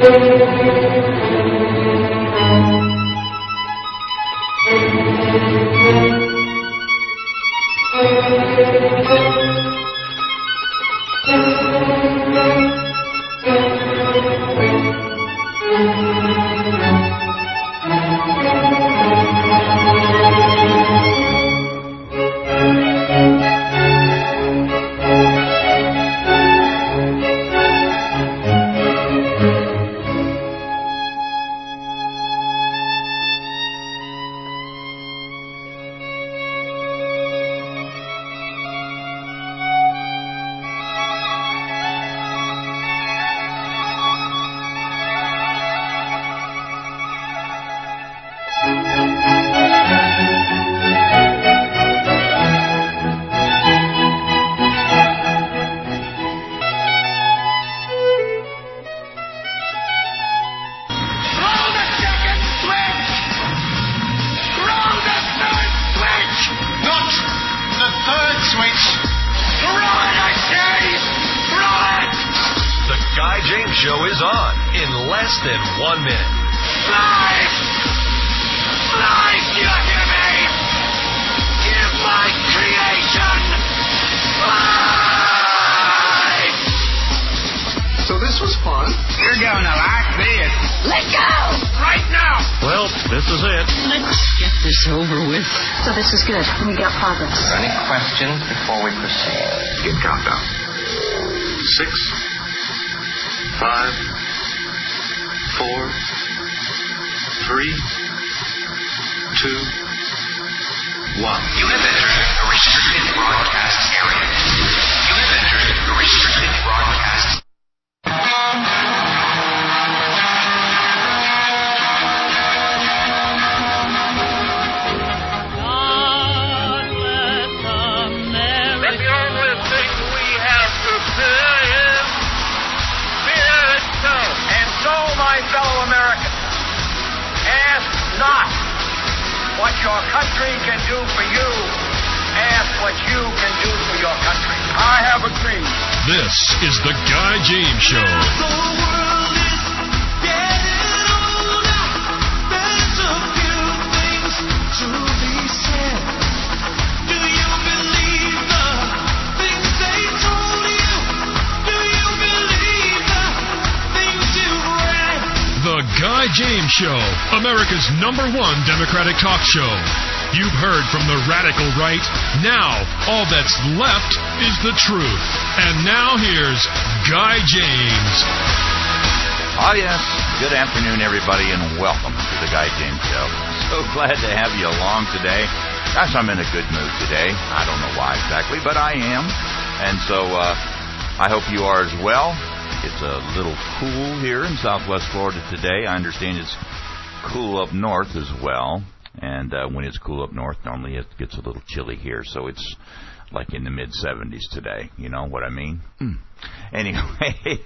Before we proceed. Begin countdown. 6, 5, 4, 3, 2, 1. You have entered a restricted broadcast area. You have entered a restricted broadcast. What your country can do for you, ask what you can do for your country. I have a dream. This is the Guy James Show. The world is getting older. There's a few things to be said. Do you believe the things they told you? Do you believe the things you've read? The Guy James Show, America's #1 Democratic talk show. You've heard from the radical right. Now, all that's left is the truth. And now here's Guy James. Oh, yes. Good afternoon, everybody, and welcome to the Guy James Show. So glad to have you along today. Gosh, I'm in a good mood today. I don't know why exactly, but I am. And so I hope you are as well. It's a little cool here in Southwest Florida today. I understand it's cool up north as well. And when it's cool up north, normally it gets a little chilly here. So it's like in the mid-70s today. You know what I mean? Anyway,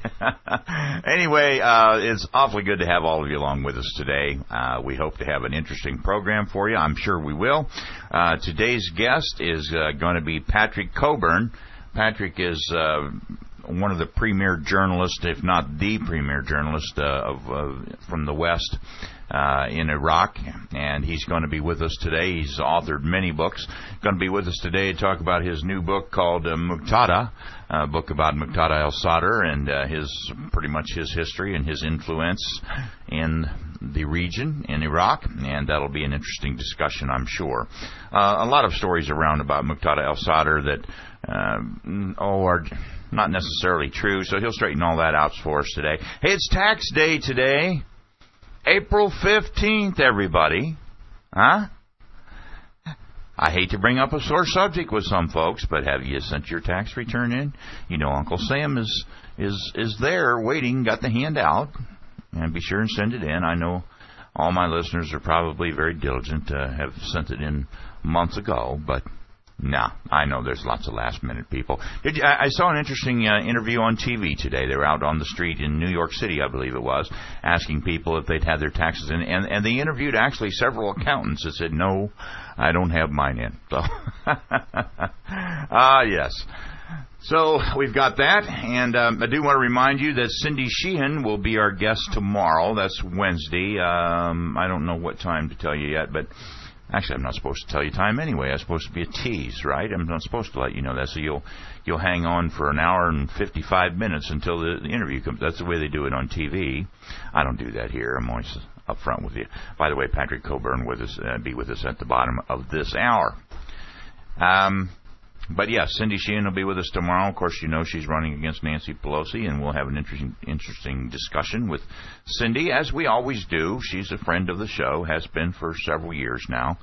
it's awfully good to have all of you along with us today. We hope to have an interesting program for you. I'm sure we will. Today's guest is going to be Patrick Cockburn. Patrick is one of the premier journalists, if not the premier journalist from the West in Iraq, and he's going to be with us today. He's authored many books. Going to be with us today to talk about his new book called Muqtada, a book about Muqtada al-Sadr and pretty much his history and his influence in the region in Iraq, and that'll be an interesting discussion, I'm sure. A lot of stories around about Muqtada al-Sadr that are not necessarily true, so he'll straighten all that out for us today. Hey, it's tax day today. April 15th, everybody. Huh? I hate to bring up a sore subject with some folks, but have you sent your tax return in? You know, Uncle Sam is there waiting, got the hand out, and be sure and send it in. I know all my listeners are probably very diligent, have sent it in months ago, but no, I know there's lots of last-minute people. I saw an interesting interview on TV today. They were out on the street in New York City, I believe it was, asking people if they'd had their taxes in. And they interviewed actually several accountants that said, no, I don't have mine in. So, yes. So we've got that, and I do want to remind you that Cindy Sheehan will be our guest tomorrow. That's Wednesday. I don't know what time to tell you yet, but actually I'm not supposed to tell you time anyway. I'm supposed to be a tease, right? I'm not supposed to let you know that, so you'll hang on for an hour and 55 minutes until the interview comes. That's the way they do it on TV. I don't do that here. I'm always up front with you. By the way, Patrick Coburn be with us at the bottom of this hour. But yes, Cindy Sheehan will be with us tomorrow. Of course, you know she's running against Nancy Pelosi, and we'll have an interesting discussion with Cindy, as we always do. She's a friend of the show, has been for several years now.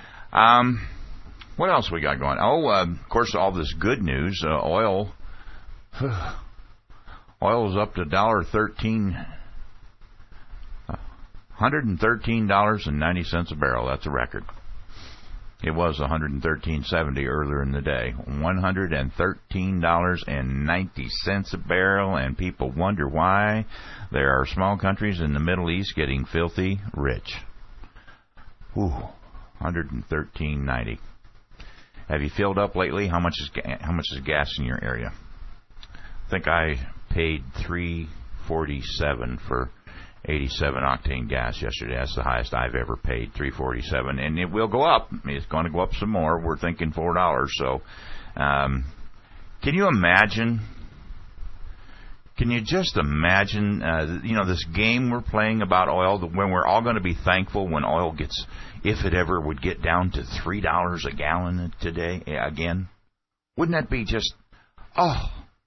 What else we got going? Of course, all this good news. Oil is up to $113.90 a barrel. That's a record. It was $113.70 earlier in the day. $113.90 a barrel, and people wonder why there are small countries in the Middle East getting filthy rich. Ooh, $113.90. Have you filled up lately? How much is gas in your area? I think I paid $3.47 for 87 octane gas yesterday. That's the highest I've ever paid, $3.47, and it will go up. It's going to go up some more. We're thinking $4. So, can you imagine? Can you just imagine? This game we're playing about oil, when we're all going to be thankful when oil gets, if it ever would get down to $3 a gallon today again. Wouldn't that be just? Oh,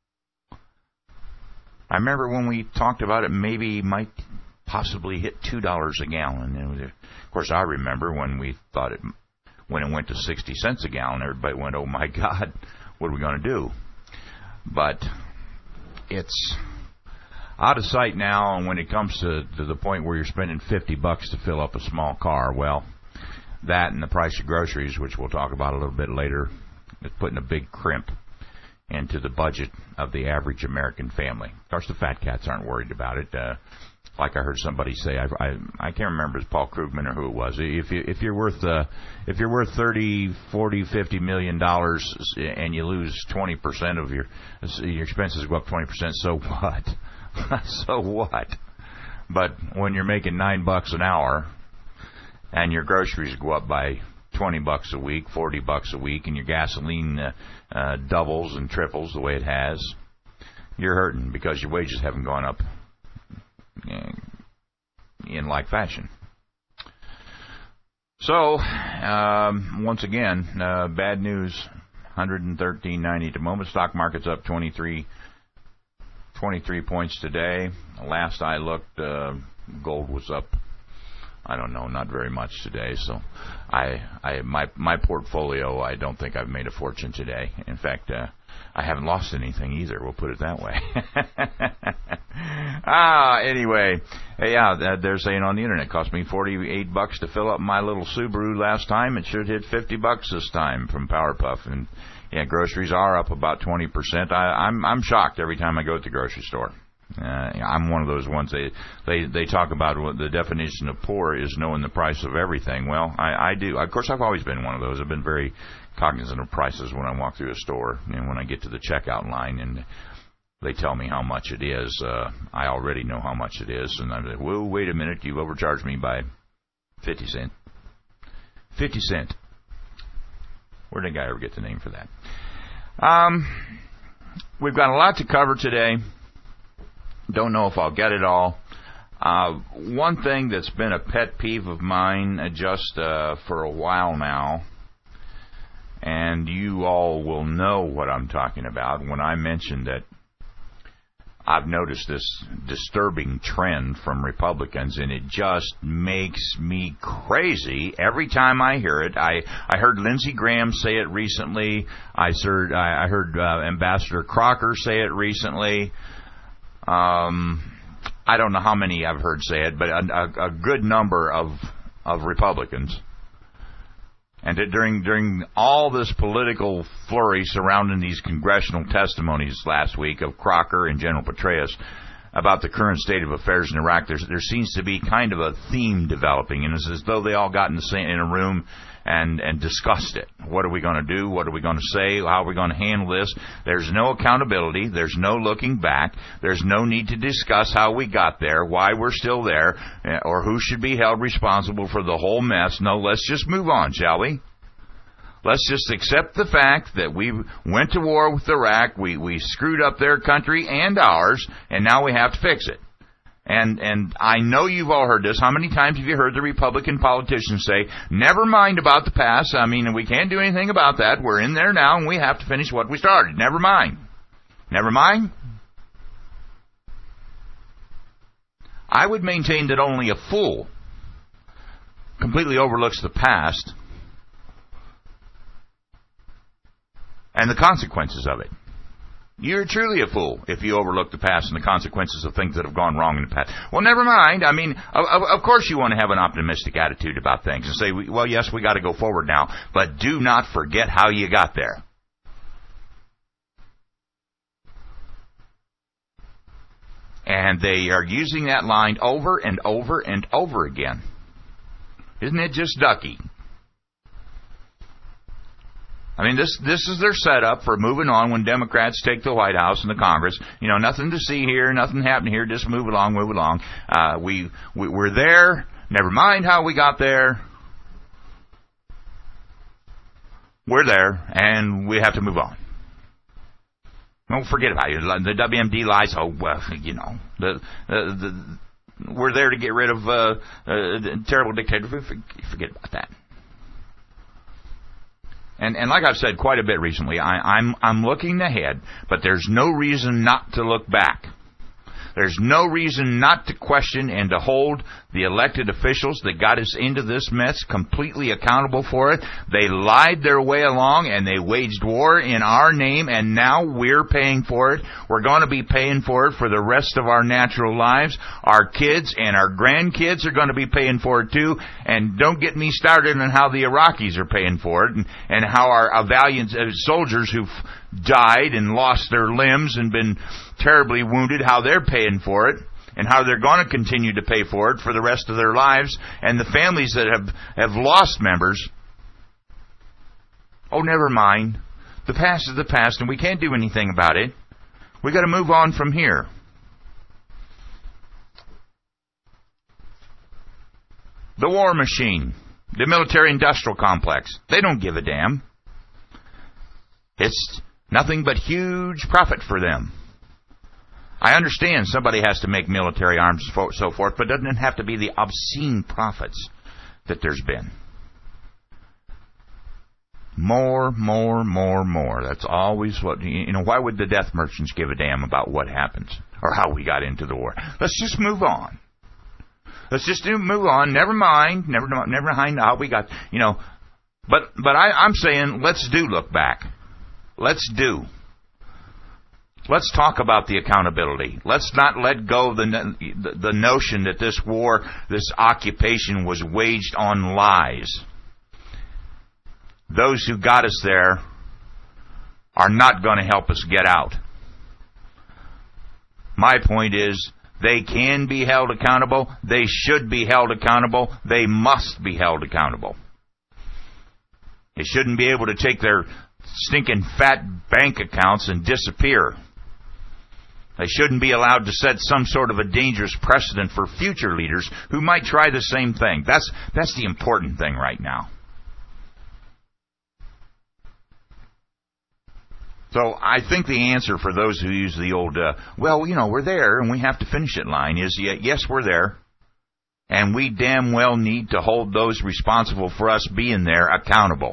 I remember when we talked about it. Maybe might possibly hit $2 a gallon. And of course, I remember when we thought when it went to 60 cents a gallon, everybody went, "Oh my God, what are we going to do?" But it's out of sight now. And when it comes to the point where you're spending $50 to fill up a small car, well, that and the price of groceries, which we'll talk about a little bit later, is putting a big crimp into the budget of the average American family. Of course, the fat cats aren't worried about it. Like I heard somebody say, I can't remember if it was Paul Krugman or who it was. If you're worth $30, $40, $50 million and you lose 20% of your expenses go up 20%, so what? So what? But when you're making $9 an hour and your groceries go up by $20 a week, $40 a week, and your gasoline doubles and triples the way it has, you're hurting because your wages haven't gone up in like fashion. So, once again, bad news, $113.90 at the moment. Stock market's up 23 points today. Last I looked, gold was up, I don't know, not very much today. So my portfolio, I don't think I've made a fortune today. In fact, I haven't lost anything either. We'll put it that way. Anyway, yeah, they're saying on the internet it cost me $48 to fill up my little Subaru last time. It should hit $50 this time from Powerpuff. And yeah, groceries are up about 20%. I'm shocked every time I go to the grocery store. I'm one of those ones. They talk about what the definition of poor is knowing the price of everything. Well, I do. Of course, I've always been one of those. I've been very cognizant of prices when I walk through a store, and when I get to the checkout line and they tell me how much it is, I already know how much it is, and I'm like, whoa, wait a minute, you've overcharged me by 50 cents. 50 cents. Where did the guy ever get the name for that? We've got a lot to cover today. Don't know if I'll get it all. One thing that's been a pet peeve of mine just for a while now, and you all will know what I'm talking about when I mention that I've noticed this disturbing trend from Republicans, and it just makes me crazy every time I hear it. I heard Lindsey Graham say it recently. I heard Ambassador Crocker say it recently. I don't know how many I've heard say it, but a good number of Republicans. And during all this political flurry surrounding these congressional testimonies last week of Crocker and General Petraeus, about the current state of affairs in Iraq, there seems to be kind of a theme developing, and it's as though they all got in a room and discussed it. What are we going to do? What are we going to say? How are we going to handle this? There's no accountability. There's no looking back. There's no need to discuss how we got there, why we're still there, or who should be held responsible for the whole mess. No, let's just move on, shall we? Let's just accept the fact that we went to war with Iraq, we screwed up their country and ours, and now we have to fix it. And I know you've all heard this. How many times have you heard the Republican politicians say, never mind about the past, I mean, we can't do anything about that, we're in there now and we have to finish what we started. Never mind. Never mind? I would maintain that only a fool completely overlooks the past and the consequences of it. You're truly a fool if you overlook the past and the consequences of things that have gone wrong in the past. Well, never mind. I mean, of course you want to have an optimistic attitude about things and say, well, yes, we got to go forward now, but do not forget how you got there. And they are using that line over and over and over again. Isn't it just ducky? I mean, this is their setup for moving on when Democrats take the White House and the Congress. You know, nothing to see here, nothing happening here, just move along, move along. We're there, never mind how we got there. We're there, and we have to move on. Don't forget about it. The WMD lies, oh, well, you know, we're there to get rid of terrible dictators. Forget about that. And like I've said quite a bit recently, I'm looking ahead, but there's no reason not to look back. There's no reason not to question and to hold the elected officials that got us into this mess completely accountable for it. They lied their way along and they waged war in our name, and now we're paying for it. We're going to be paying for it for the rest of our natural lives. Our kids and our grandkids are going to be paying for it too. And don't get me started on how the Iraqis are paying for it and how our valiant soldiers who've died and lost their limbs and been terribly wounded, how they're paying for it, and how they're going to continue to pay for it for the rest of their lives, and the families that have lost members. Oh, never mind. The past is the past, and we can't do anything about it. We got to move on from here. The war machine, the military-industrial complex, they don't give a damn. It's nothing but huge profit for them. I understand somebody has to make military arms and so forth, but it doesn't have to be the obscene profits that there's been. More. That's always what, you know, why would the death merchants give a damn about what happens or how we got into the war? Let's just move on. Let's just move on. Never mind how we got, you know. But I'm saying let's do look back. Let's talk about the accountability. Let's not let go of the notion that this war, this occupation was waged on lies. Those who got us there are not going to help us get out. My point is, they can be held accountable. They should be held accountable. They must be held accountable. They shouldn't be able to take their stinking fat bank accounts and disappear. They shouldn't be allowed to set some sort of a dangerous precedent for future leaders who might try the same thing. That's the important thing right now. So I think the answer for those who use the old, well, you know, we're there and we have to finish it line is, yes, we're there. And we damn well need to hold those responsible for us being there accountable.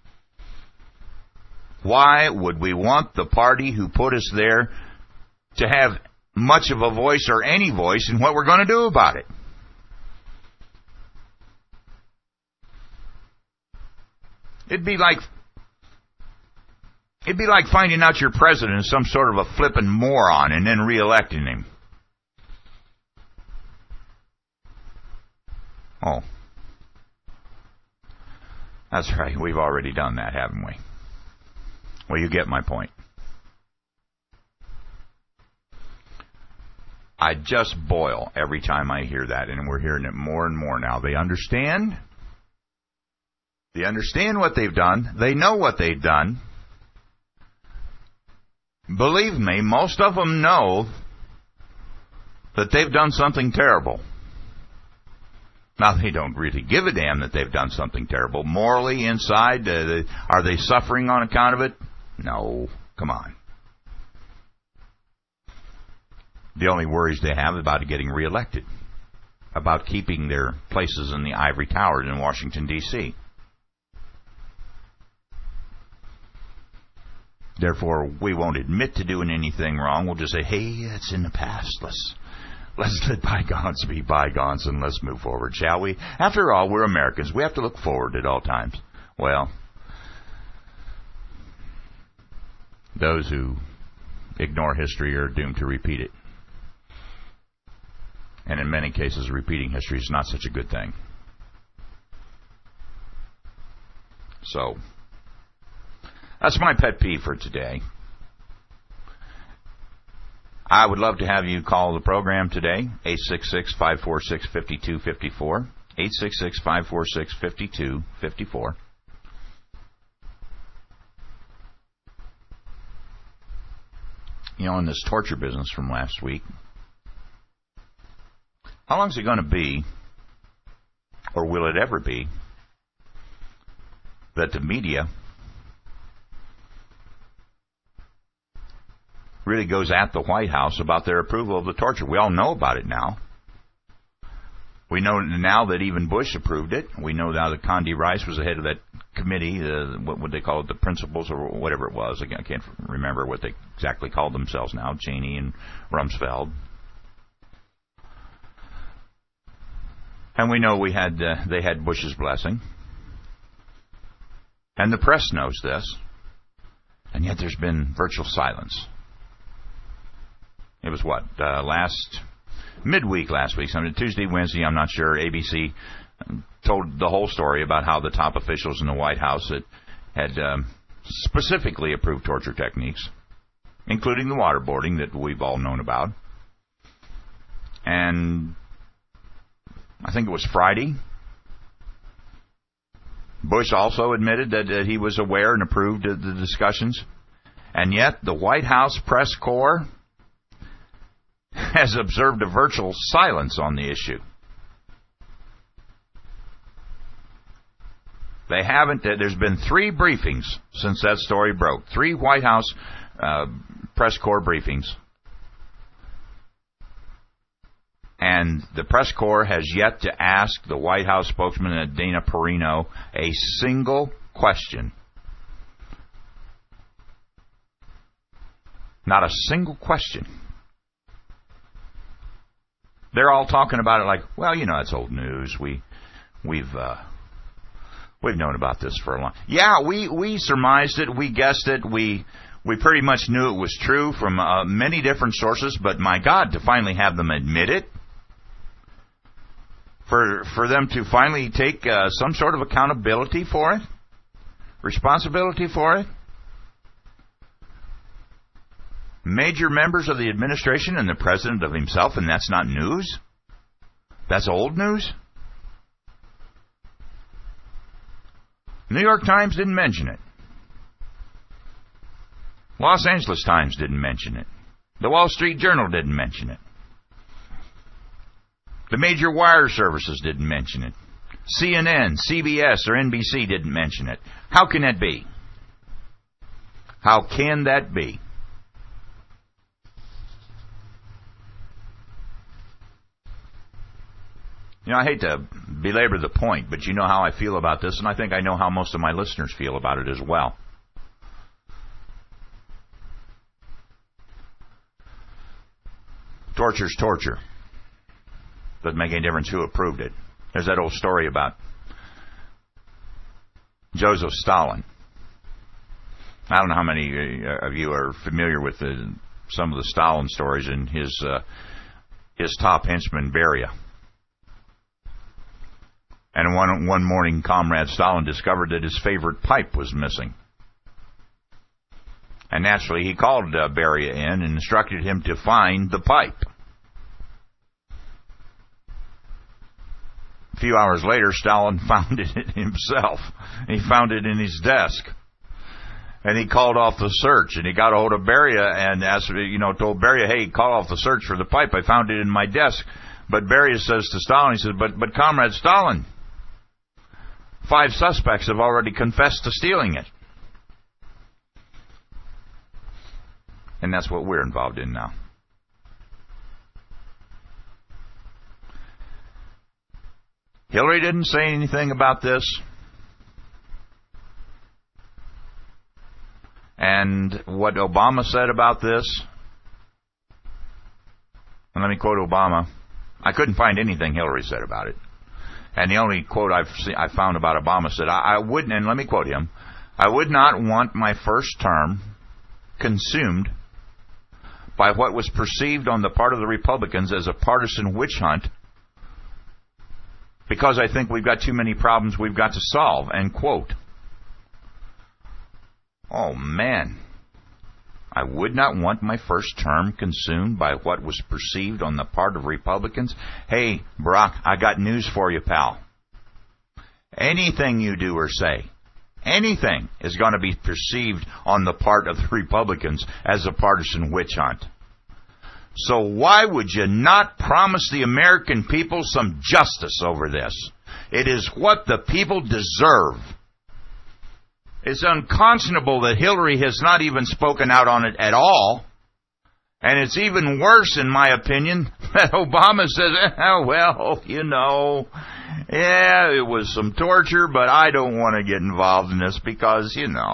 Why would we want the party who put us there to have much of a voice or any voice in what we're going to do about it? It'd be like finding out your president is some sort of a flippin' moron and then re-electing him. Oh. That's right. We've already done that, haven't we? Well, you get my point. I just boil every time I hear that, and we're hearing it more and more now. They understand. They understand what they've done. They know what they've done. Believe me, most of them know that they've done something terrible. Now, they don't really give a damn that they've done something terrible. Morally, inside, are they suffering on account of it? No. Come on. The only worries they have about getting reelected, about keeping their places in the ivory tower in Washington, D.C. Therefore, we won't admit to doing anything wrong. We'll just say, hey, it's in the past. Let's let bygones be bygones and let's move forward, shall we? After all, we're Americans. We have to look forward at all times. Well, those who ignore history are doomed to repeat it. And in many cases, repeating history is not such a good thing. So, that's my pet peeve for today. I would love to have you call the program today, 866-546-5254, 866-546-5254. You know, in this torture business from last week, how long is it going to be, or will it ever be, that the media really goes at the White House about their approval of the torture? We all know about it now. We know now that even Bush approved it. We know now that Condi Rice was the head of that committee, what would they call it, the principals or whatever it was. I can't remember what they exactly called themselves now, Cheney and Rumsfeld. And we know they had Bush's blessing. And the press knows this. And yet there's been virtual silence. It was midweek last week, Tuesday, Wednesday, I'm not sure. ABC told the whole story about how the top officials in the White House had specifically approved torture techniques, including the waterboarding that we've all known about. And I think it was Friday, Bush also admitted that he was aware and approved of the discussions. And yet the White House press corps has observed a virtual silence on the issue. They haven't. There's been 3 briefings since that story broke. 3 White House press corps briefings. And the press corps has yet to ask the White House spokesman, Dana Perino, a single question. Not a single question. They're all talking about it like, well, you know, it's old news. We've known about this for a long. Yeah, we surmised it. We guessed it. We pretty much knew it was true from many different sources. But my God, to finally have them admit it, for them to finally take some sort of accountability for it, responsibility for it. Major members of the administration and the president of himself, and that's not news? That's old news? New York Times didn't mention it. Los Angeles Times didn't mention it. The Wall Street Journal didn't mention it. The major wire services didn't mention it. CNN, CBS, or NBC didn't mention it. How can that be? How can that be? You know, I hate to belabor the point, but you know how I feel about this, and I think I know how most of my listeners feel about it as well. Torture's torture. Doesn't make any difference who approved it. There's that old story about Joseph Stalin. I don't know how many of you are familiar with some of the Stalin stories and his top henchman, Beria. And one morning, Comrade Stalin discovered that his favorite pipe was missing. And naturally, he called Beria in and instructed him to find the pipe. A few hours later, Stalin found it himself. He found it in his desk. And he called off the search, and he got a hold of Beria and asked, told Beria, hey, call off the search for the pipe. I found it in my desk. But Beria says to Stalin, he says, but Comrade Stalin, 5 suspects have already confessed to stealing it. And that's what we're involved in now. Hillary didn't say anything about this. And what Obama said about this, and let me quote Obama. I couldn't find anything Hillary said about it. And the only quote I found about Obama said, I wouldn't, and let me quote him, I would not want my first term consumed by what was perceived on the part of the Republicans as a partisan witch hunt, because I think we've got too many problems we've got to solve, end quote. Oh, man. I would not want my first term consumed by what was perceived on the part of Republicans. Hey, Barack, I got news for you, pal. Anything you do or say, anything is going to be perceived on the part of the Republicans as a partisan witch hunt. So why would you not promise the American people some justice over this? It is what the people deserve. It's unconscionable that Hillary has not even spoken out on it at all. And it's even worse, in my opinion, that Obama says, yeah, it was some torture, but I don't want to get involved in this because,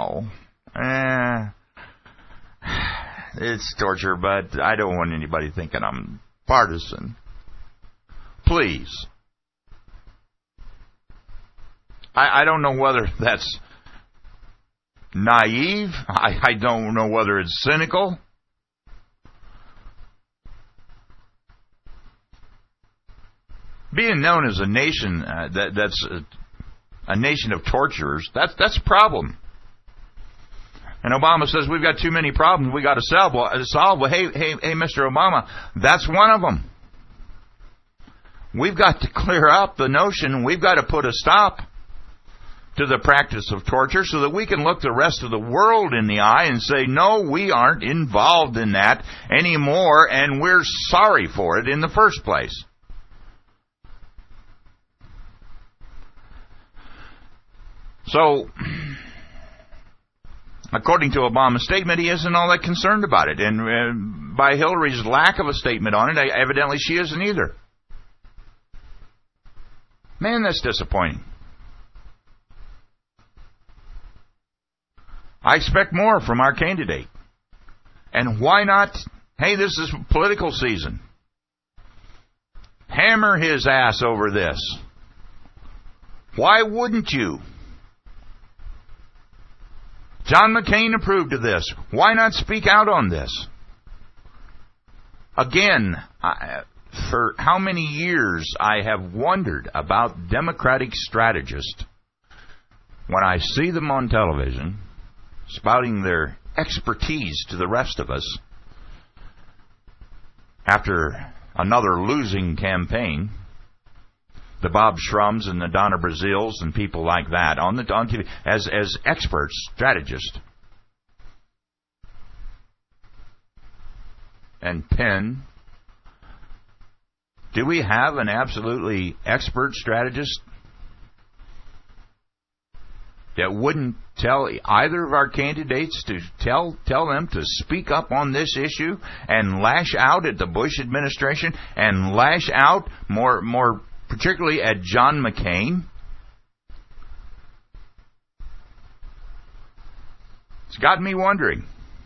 it's torture, but I don't want anybody thinking I'm partisan. Please. I don't know whether that's naive. I don't know whether it's cynical. Being known as a nation that's a nation of torturers, that's a problem. And Obama says we've got too many problems we got to solve. Well, hey, Mr. Obama, that's one of them. We've got to clear up the notion. We've got to put a stop to the practice of torture so that we can look the rest of the world in the eye and say, no, we aren't involved in that anymore, and we're sorry for it in the first place. So, according to Obama's statement, he isn't all that concerned about it. And by Hillary's lack of a statement on it, evidently she isn't either. Man, that's disappointing. I expect more from our candidate. And why not? Hey, this is political season. Hammer his ass over this. Why wouldn't you? John McCain approved of this. Why not speak out on this? Again, for how many years I have wondered about Democratic strategists when I see them on television spouting their expertise to the rest of us after another losing campaign. The Bob Shrums and the Donna Brazils and people like that on TV as experts, strategists. And Penn. Do we have an absolutely expert strategist that wouldn't tell either of our candidates to tell them to speak up on this issue and lash out at the Bush administration and lash out more particularly at John McCain? It's got me wondering.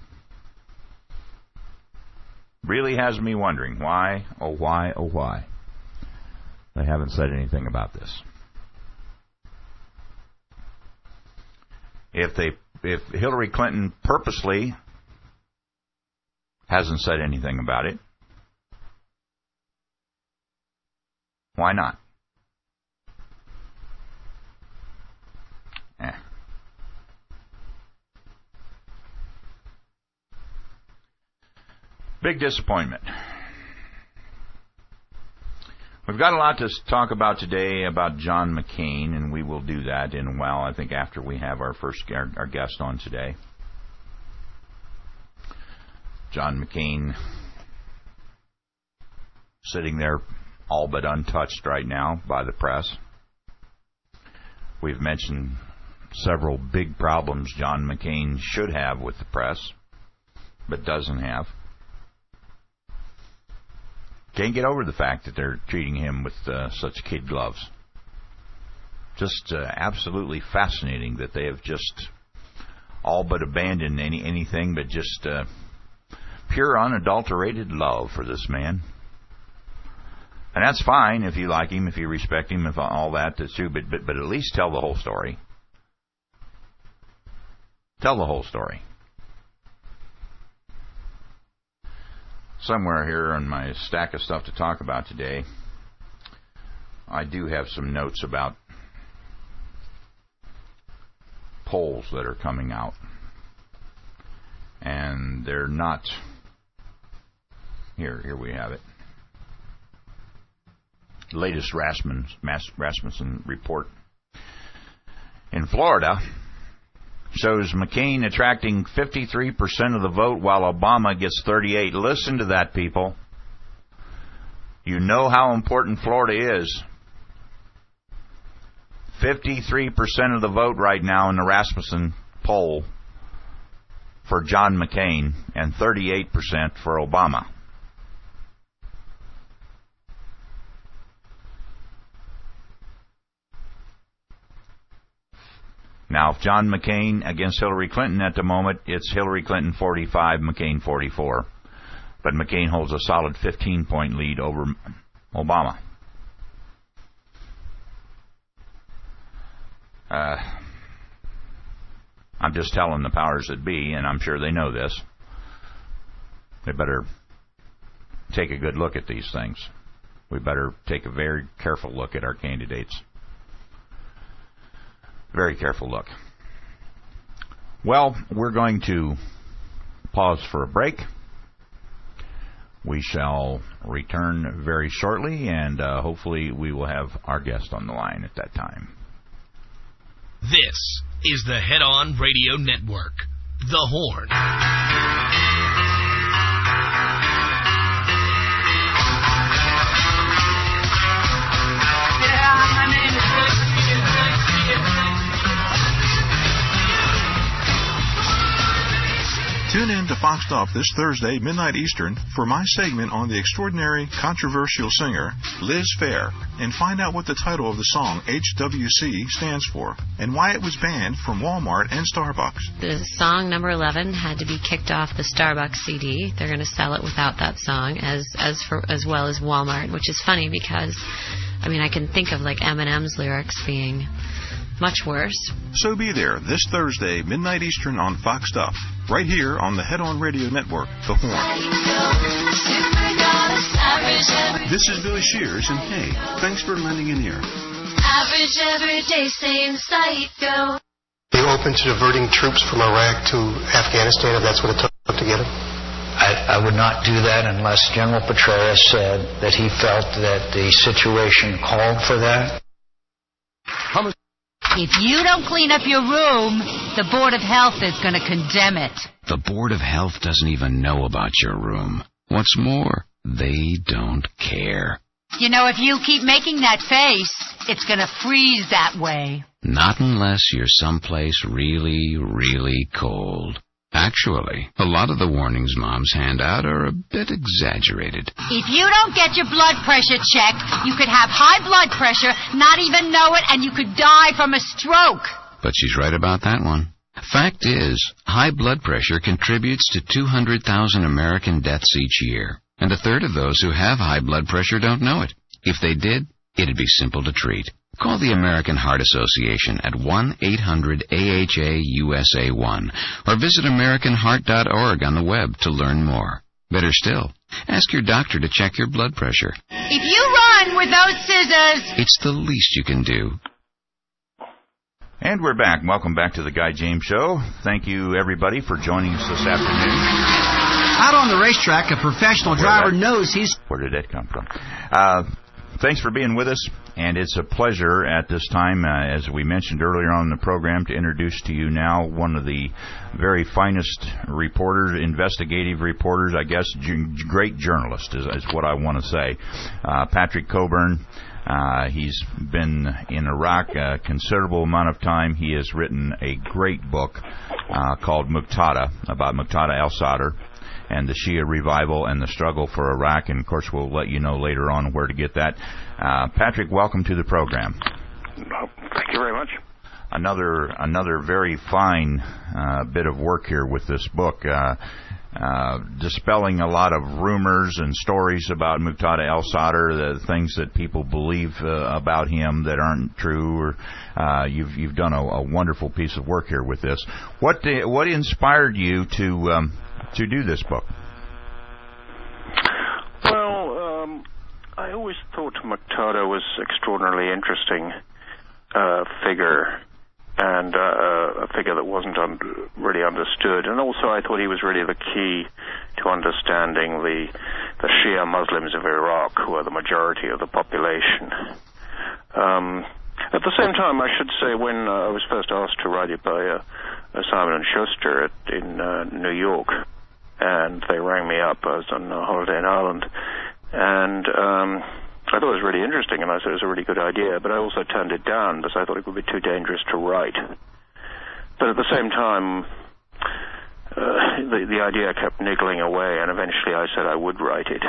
Really has me wondering why, oh why, they haven't said anything about this. If Hillary Clinton purposely hasn't said anything about it, why not? Big disappointment. We've got a lot to talk about today about John McCain, and we will do that in a while, I think, after we have our guest on today. John McCain sitting there all but untouched right now by the press. We've mentioned several big problems John McCain should have with the press, but doesn't have. Can't get over the fact that they're treating him with such kid gloves. Just absolutely fascinating that they have just all but abandoned anything but just pure unadulterated love for this man. And that's fine if you like him, if you respect him, if all that, that's true, but at least tell the whole story. Tell the whole story. Somewhere here on my stack of stuff to talk about today, I do have some notes about polls that are coming out. And they're not... Here we have it. Latest Rasmussen report. In Florida, shows McCain attracting 53% of the vote while Obama gets 38%. Listen to that, people. You know how important Florida is. 53% of the vote right now in the Rasmussen poll for John McCain and 38% for Obama. Now, if John McCain against Hillary Clinton at the moment, it's Hillary Clinton 45, McCain 44. But McCain holds a solid 15-point lead over Obama. I'm just telling the powers that be, and I'm sure they know this. They better take a good look at these things. We better take a very careful look at our candidates. Very careful look. Well, we're going to pause for a break. We shall return very shortly, and hopefully we will have our guest on the line at that time. This is the Head On Radio Network, The Horn. Tune in to Fox Stop this Thursday, midnight Eastern, for my segment on the extraordinary, controversial singer, Liz Phair, and find out what the title of the song, HWC, stands for, and why it was banned from Walmart and Starbucks. The song number 11 had to be kicked off the Starbucks CD. They're going to sell it without that song, as well as Walmart, which is funny because, I mean, I can think of like Eminem's lyrics being much worse. So be there this Thursday, midnight Eastern on Fox Stuff, right here on the Head On Radio Network, The Horn. This is Billy Shears, and hey, thanks for lending an ear. Average everyday same psycho. Are you open to diverting troops from Iraq to Afghanistan if that's what it took to get them? I would not do that unless General Petraeus said that he felt that the situation called for that. If you don't clean up your room, the Board of Health is going to condemn it. The Board of Health doesn't even know about your room. What's more, they don't care. You know, if you keep making that face, it's going to freeze that way. Not unless you're someplace really, really cold. Actually, a lot of the warnings moms hand out are a bit exaggerated. If you don't get your blood pressure checked, you could have high blood pressure, not even know it, and you could die from a stroke. But she's right about that one. Fact is, high blood pressure contributes to 200,000 American deaths each year. And a third of those who have high blood pressure don't know it. If they did, it'd be simple to treat. Call the American Heart Association at 1-800-AHA-USA1 or visit AmericanHeart.org on the web to learn more. Better still, ask your doctor to check your blood pressure. If you run with those scissors, it's the least you can do. And we're back. Welcome back to the Guy James Show. Thank you, everybody, for joining us this afternoon. Out on the racetrack, a professional driver knows he's... Where did that come from? thanks for being with us, and it's a pleasure at this time, as we mentioned earlier on in the program, to introduce to you now one of the very finest reporters, investigative reporters, I guess, great journalist is what I want to say. Patrick Cockburn. He's been in Iraq a considerable amount of time. He has written a great book called Muqtada, about Muqtada al-Sadr and the Shia revival and the struggle for Iraq. And, of course, we'll let you know later on where to get that. Patrick, welcome to the program. Thank you very much. Another very fine bit of work here with this book. Dispelling a lot of rumors and stories about Muqtada al-Sadr, the things that people believe about him that aren't true. Or you've done a wonderful piece of work here with this. What inspired you to do this book? Well, I always thought Muqtada was extraordinarily interesting figure. And a figure that wasn't really understood. And also I thought he was really the key to understanding the Shia Muslims of Iraq, who are the majority of the population. At the same time, I should say, when I was first asked to write it by Simon & Schuster in New York, and they rang me up, I was on holiday in Ireland, and I thought it was really interesting, and I said it was a really good idea, but I also turned it down because I thought it would be too dangerous to write. But at the same time, the idea kept niggling away, and eventually I said I would write it.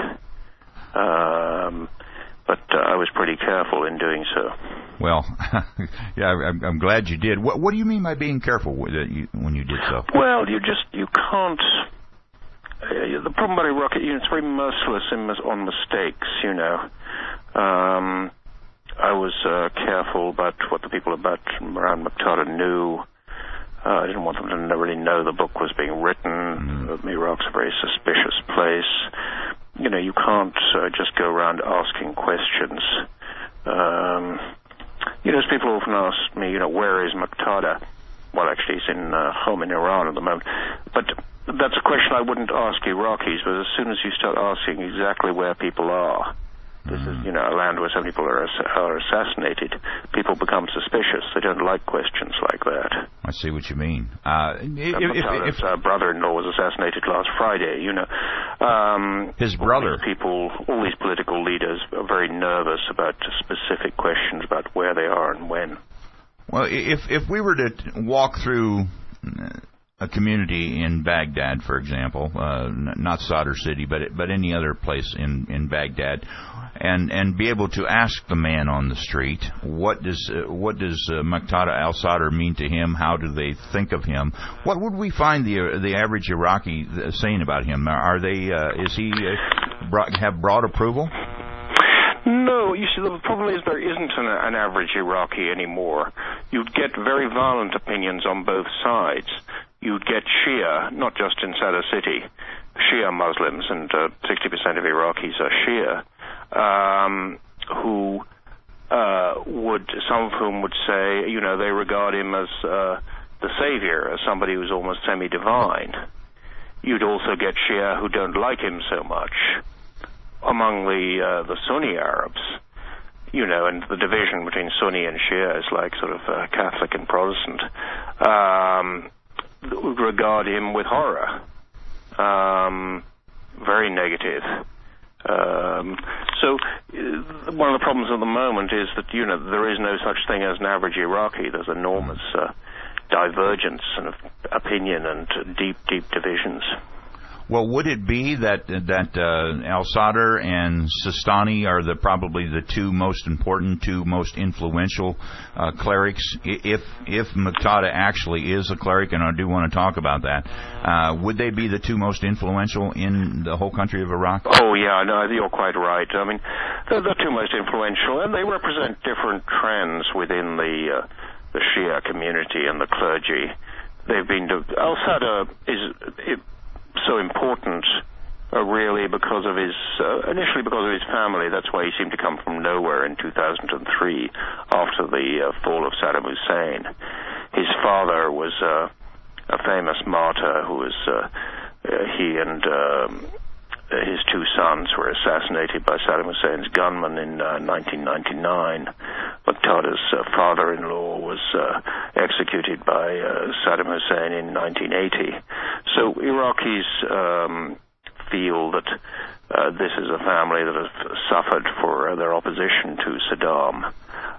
But I was pretty careful in doing so. Well, yeah, I'm glad you did. What do you mean by being careful when you did so? Well, you can't... the problem about Iraq, it's very merciless on mistakes, you know. I was careful about what the people around Muqtada knew. I didn't want them to really know the book was being written. Iraq's a very suspicious place. You know, you can't just go around asking questions. You know, as people often ask me, you know, where is Muqtada? Well, actually, he's in home in Iran at the moment. But that's a question I wouldn't ask Iraqis, but as soon as you start asking exactly where people are, this is, you know, a land where some people are assassinated, people become suspicious. They don't like questions like that. I see what you mean. Muqtada's brother-in-law was assassinated last Friday, you know. His brother. All these political leaders are very nervous about specific questions about where they are and when. Well, if we were to walk through a community in Baghdad, for example, not Sadr City, but any other place in Baghdad, and be able to ask the man on the street, what does Muqtada al-Sadr mean to him? How do they think of him? What would we find the average Iraqi saying about him? Are they is he have broad approval? No, you see, the problem is there isn't an average Iraqi anymore. You'd get very violent opinions on both sides. You'd get Shia, not just in Sadr City, Shia Muslims, and 60% of Iraqis are Shia, who some of whom would say, you know, they regard him as the savior, as somebody who's almost semi-divine. You'd also get Shia who don't like him so much. Among the Sunni Arabs, you know, and the division between Sunni and Shia is like sort of Catholic and Protestant, would regard him with horror, very negative. So one of the problems at the moment is that, you know, there is no such thing as an average Iraqi. There's enormous divergence and opinion and deep divisions. Well, would it be that al-Sadr and Sistani are probably the two most important, two most influential clerics? If Muqtada actually is a cleric, and I do want to talk about that, would they be the two most influential in the whole country of Iraq? Oh, yeah, no, you're quite right. I mean, they're the two most influential, and they represent different trends within the Shia community and the clergy. Al-Sadr is so important, really, because of his initially because of his family. That's why he seemed to come from nowhere in 2003 after the fall of Saddam Hussein. His father was a famous martyr who was he and his two sons were assassinated by Saddam Hussein's gunmen in 1999. Muqtada's father-in-law was executed by Saddam Hussein in 1980. So Iraqis feel that this is a family that have suffered for their opposition to Saddam.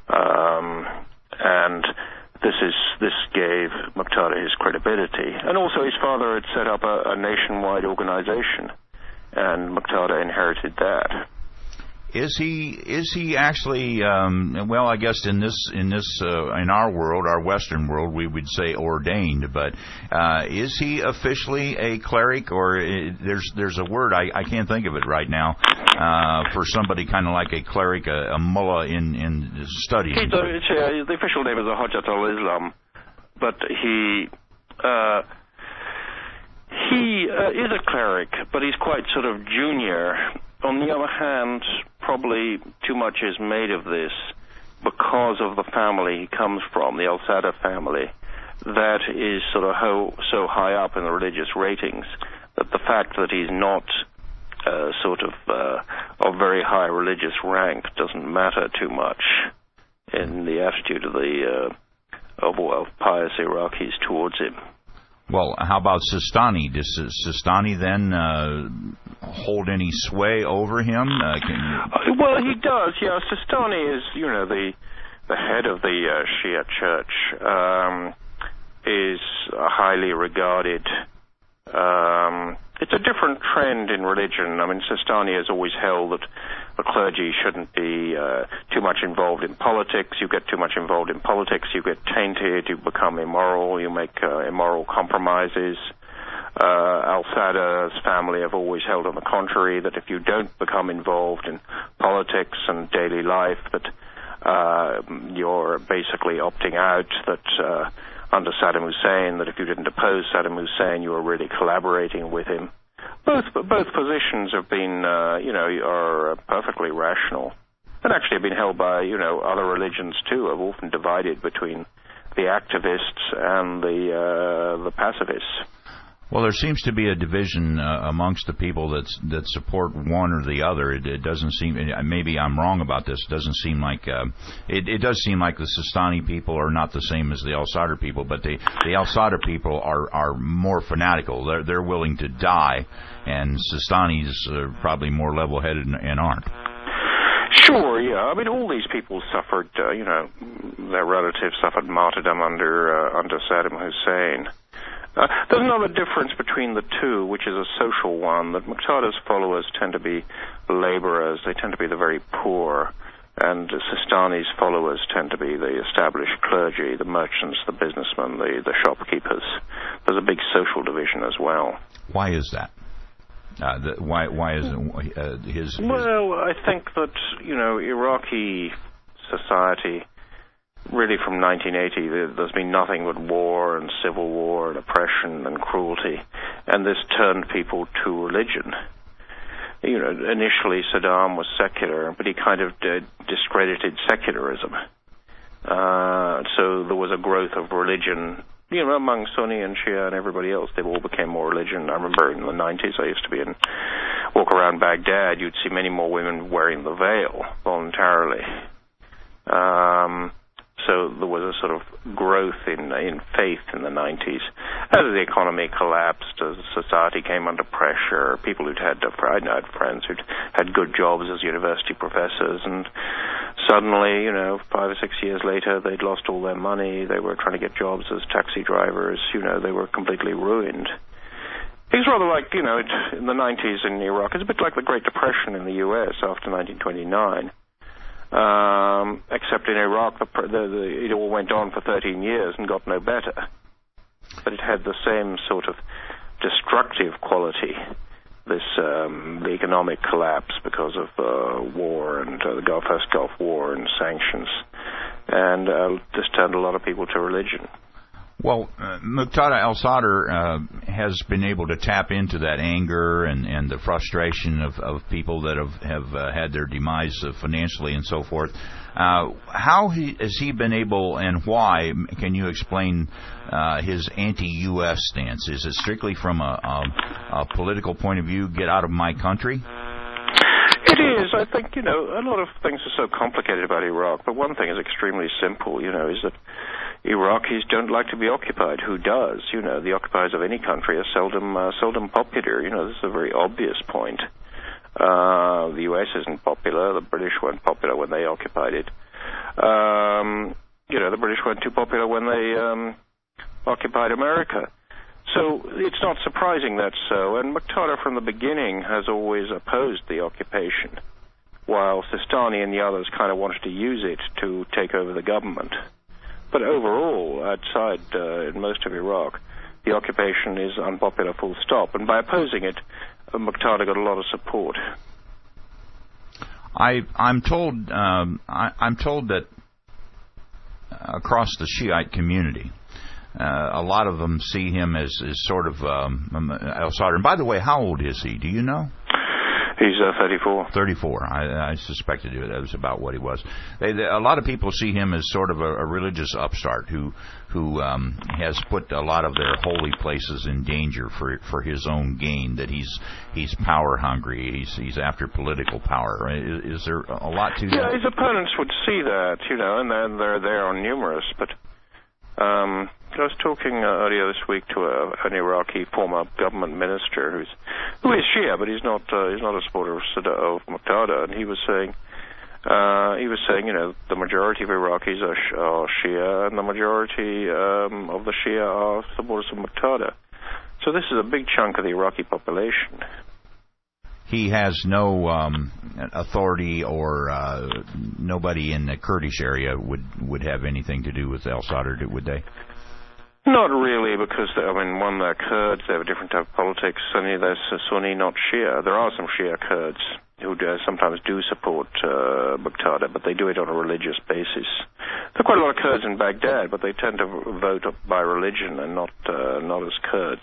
And this gave Muqtada his credibility. And also his father had set up a nationwide organization, and Muqtada inherited that. Is he actually? Well, I guess in our world, our Western world, we would say ordained. But is he officially a cleric, or there's a word I can't think of it right now for somebody kind of like a cleric, a mullah in study? The official name is a Hujjat al-Islam, but he is a cleric, but he's quite sort of junior. On the other hand, probably too much is made of this because of the family he comes from, the al-Sadr family, that is sort of so high up in the religious ratings that the fact that he's not of very high religious rank doesn't matter too much in the attitude of the pious Iraqis towards him. Well, how about Sistani? Does Sistani then hold any sway over him? Well, he does. Yeah, Sistani is, the head of the Shia Church. Is highly regarded. It's a different trend in religion. I mean, Sistani has always held that the clergy shouldn't be too much involved in politics. You get too much involved in politics, you get tainted, you become immoral, you make immoral compromises. Al-Sadr's family have always held on the contrary, that if you don't become involved in politics and daily life, that you're basically opting out, that under Saddam Hussein, that if you didn't oppose Saddam Hussein, you were really collaborating with him. Both positions have been, are perfectly rational, and actually have been held by, other religions too. Have often divided between the activists and the pacifists. Well, there seems to be a division amongst the people that support one or the other. It doesn't seem. Maybe I'm wrong about this. It doesn't seem like. It does seem like the Sistani people are not the same as the al-Sadr people, but the al-Sadr people are more fanatical. They're willing to die, and Sistanis are probably more level-headed and aren't. Sure, yeah. I mean, all these people suffered. Their relatives suffered martyrdom under Saddam Hussein. There's another difference between the two, which is a social one, that Muqtada's followers tend to be laborers, they tend to be the very poor, and Sistani's followers tend to be the established clergy, the merchants, the businessmen, the shopkeepers. There's a big social division as well. Why is that? Why is his... Well, I think that, Iraqi society... Really, from 1980, there's been nothing but war and civil war and oppression and cruelty, and this turned people to religion. Initially Saddam was secular, but he kind of discredited secularism. So there was a growth of religion, among Sunni and Shia and everybody else. They all became more religion. I remember in the 90s, I used to walk around Baghdad, you'd see many more women wearing the veil voluntarily. So there was a sort of growth in faith in the 90s. As the economy collapsed, as society came under pressure, people who'd had friends who'd had good jobs as university professors, and suddenly, 5 or 6 years later, they'd lost all their money. They were trying to get jobs as taxi drivers. They were completely ruined. It's rather like, in the 90s in Iraq, it's a bit like the Great Depression in the U.S. after 1929. Except in Iraq, it all went on for 13 years and got no better. But it had the same sort of destructive quality, the economic collapse because of war and the first Gulf War and sanctions. And this turned a lot of people to religion. Well, Muqtada al-Sadr has been able to tap into that anger and the frustration of people that have had their demise financially and so forth. How has he been able, and why, can you explain his anti-U.S. stance? Is it strictly from a political point of view, get out of my country? It is. I think, a lot of things are so complicated about Iraq, but one thing is extremely simple, is that Iraqis don't like to be occupied. Who does? The occupiers of any country are seldom popular. This is a very obvious point. The U.S. isn't popular. The British weren't popular when they occupied it. The British weren't too popular when they occupied America. So it's not surprising that's so. And Muqtada from the beginning has always opposed the occupation, while Sistani and the others kind of wanted to use it to take over the government. But overall, outside in most of Iraq, the occupation is unpopular, full stop. And by opposing it, Muqtada got a lot of support. I'm told that across the Shiite community, a lot of them see him as sort of al-Sadr. And by the way, how old is he? Do you know? He's 34. 34. I suspected that was about what he was. A lot of people see him as sort of a religious upstart who has put a lot of their holy places in danger for his own gain. That he's power hungry. He's after political power. Is there a lot to that? Yeah, his opponents would see that, and then there are numerous. But I was talking earlier this week to an Iraqi former government minister who is Shia, but he's not a supporter of Muqtada, and he was saying, the majority of Iraqis are Shia, and the majority of the Shia are supporters of Muqtada. So this is a big chunk of the Iraqi population. He has no authority, or nobody in the Kurdish area would have anything to do with al-Sadr, would they? Not really, because, one, they're Kurds, they have a different type of politics. Sunni, they're Sunni, not Shia. There are some Shia Kurds who sometimes do support Muqtada, but they do it on a religious basis. There are quite a lot of Kurds in Baghdad, but they tend to vote by religion and not as Kurds.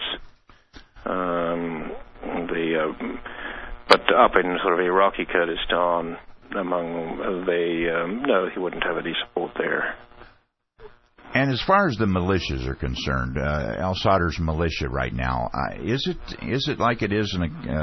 But up in sort of Iraqi Kurdistan, no, he wouldn't have any support there. And as far as the militias are concerned, al-Sadr's militia right now, is it like it is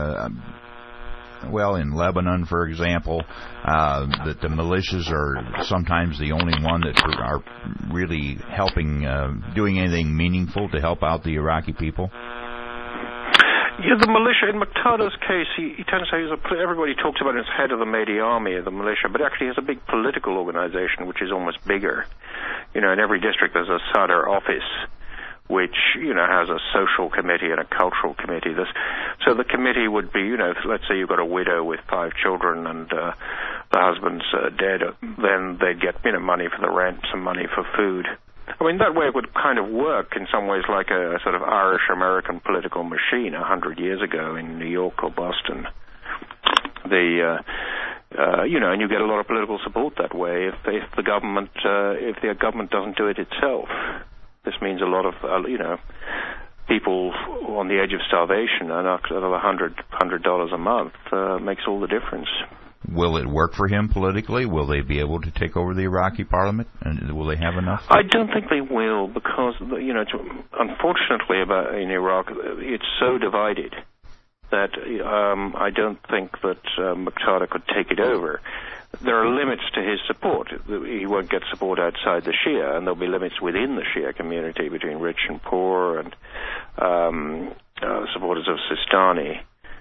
in Lebanon, for example, that the militias are sometimes the only one that are really helping, doing anything meaningful to help out the Iraqi people? Yeah, the militia, in Muqtada's case, he tends to say everybody talks about him as head of the Mahdi army, the militia, but actually he has a big political organization which is almost bigger. In every district there's a Sadr office, which, has a social committee and a cultural committee. So the committee would be, let's say you've got a widow with 5 children and the husband's dead, then they'd get, money for the rent, some money for food. That way it would kind of work in some ways like a sort of Irish-American political machine 100 years ago in New York or Boston. And you get a lot of political support that way if the government doesn't do it itself. This means a lot of people on the edge of starvation, and $100 a month makes all the difference. Will it work for him politically? Will they be able to take over the Iraqi parliament? And will they have enough? I don't think they will, because, unfortunately in Iraq, it's so divided that I don't think that Muqtada could take it over. There are limits to his support. He won't get support outside the Shia, and there'll be limits within the Shia community between rich and poor and supporters of Sistani.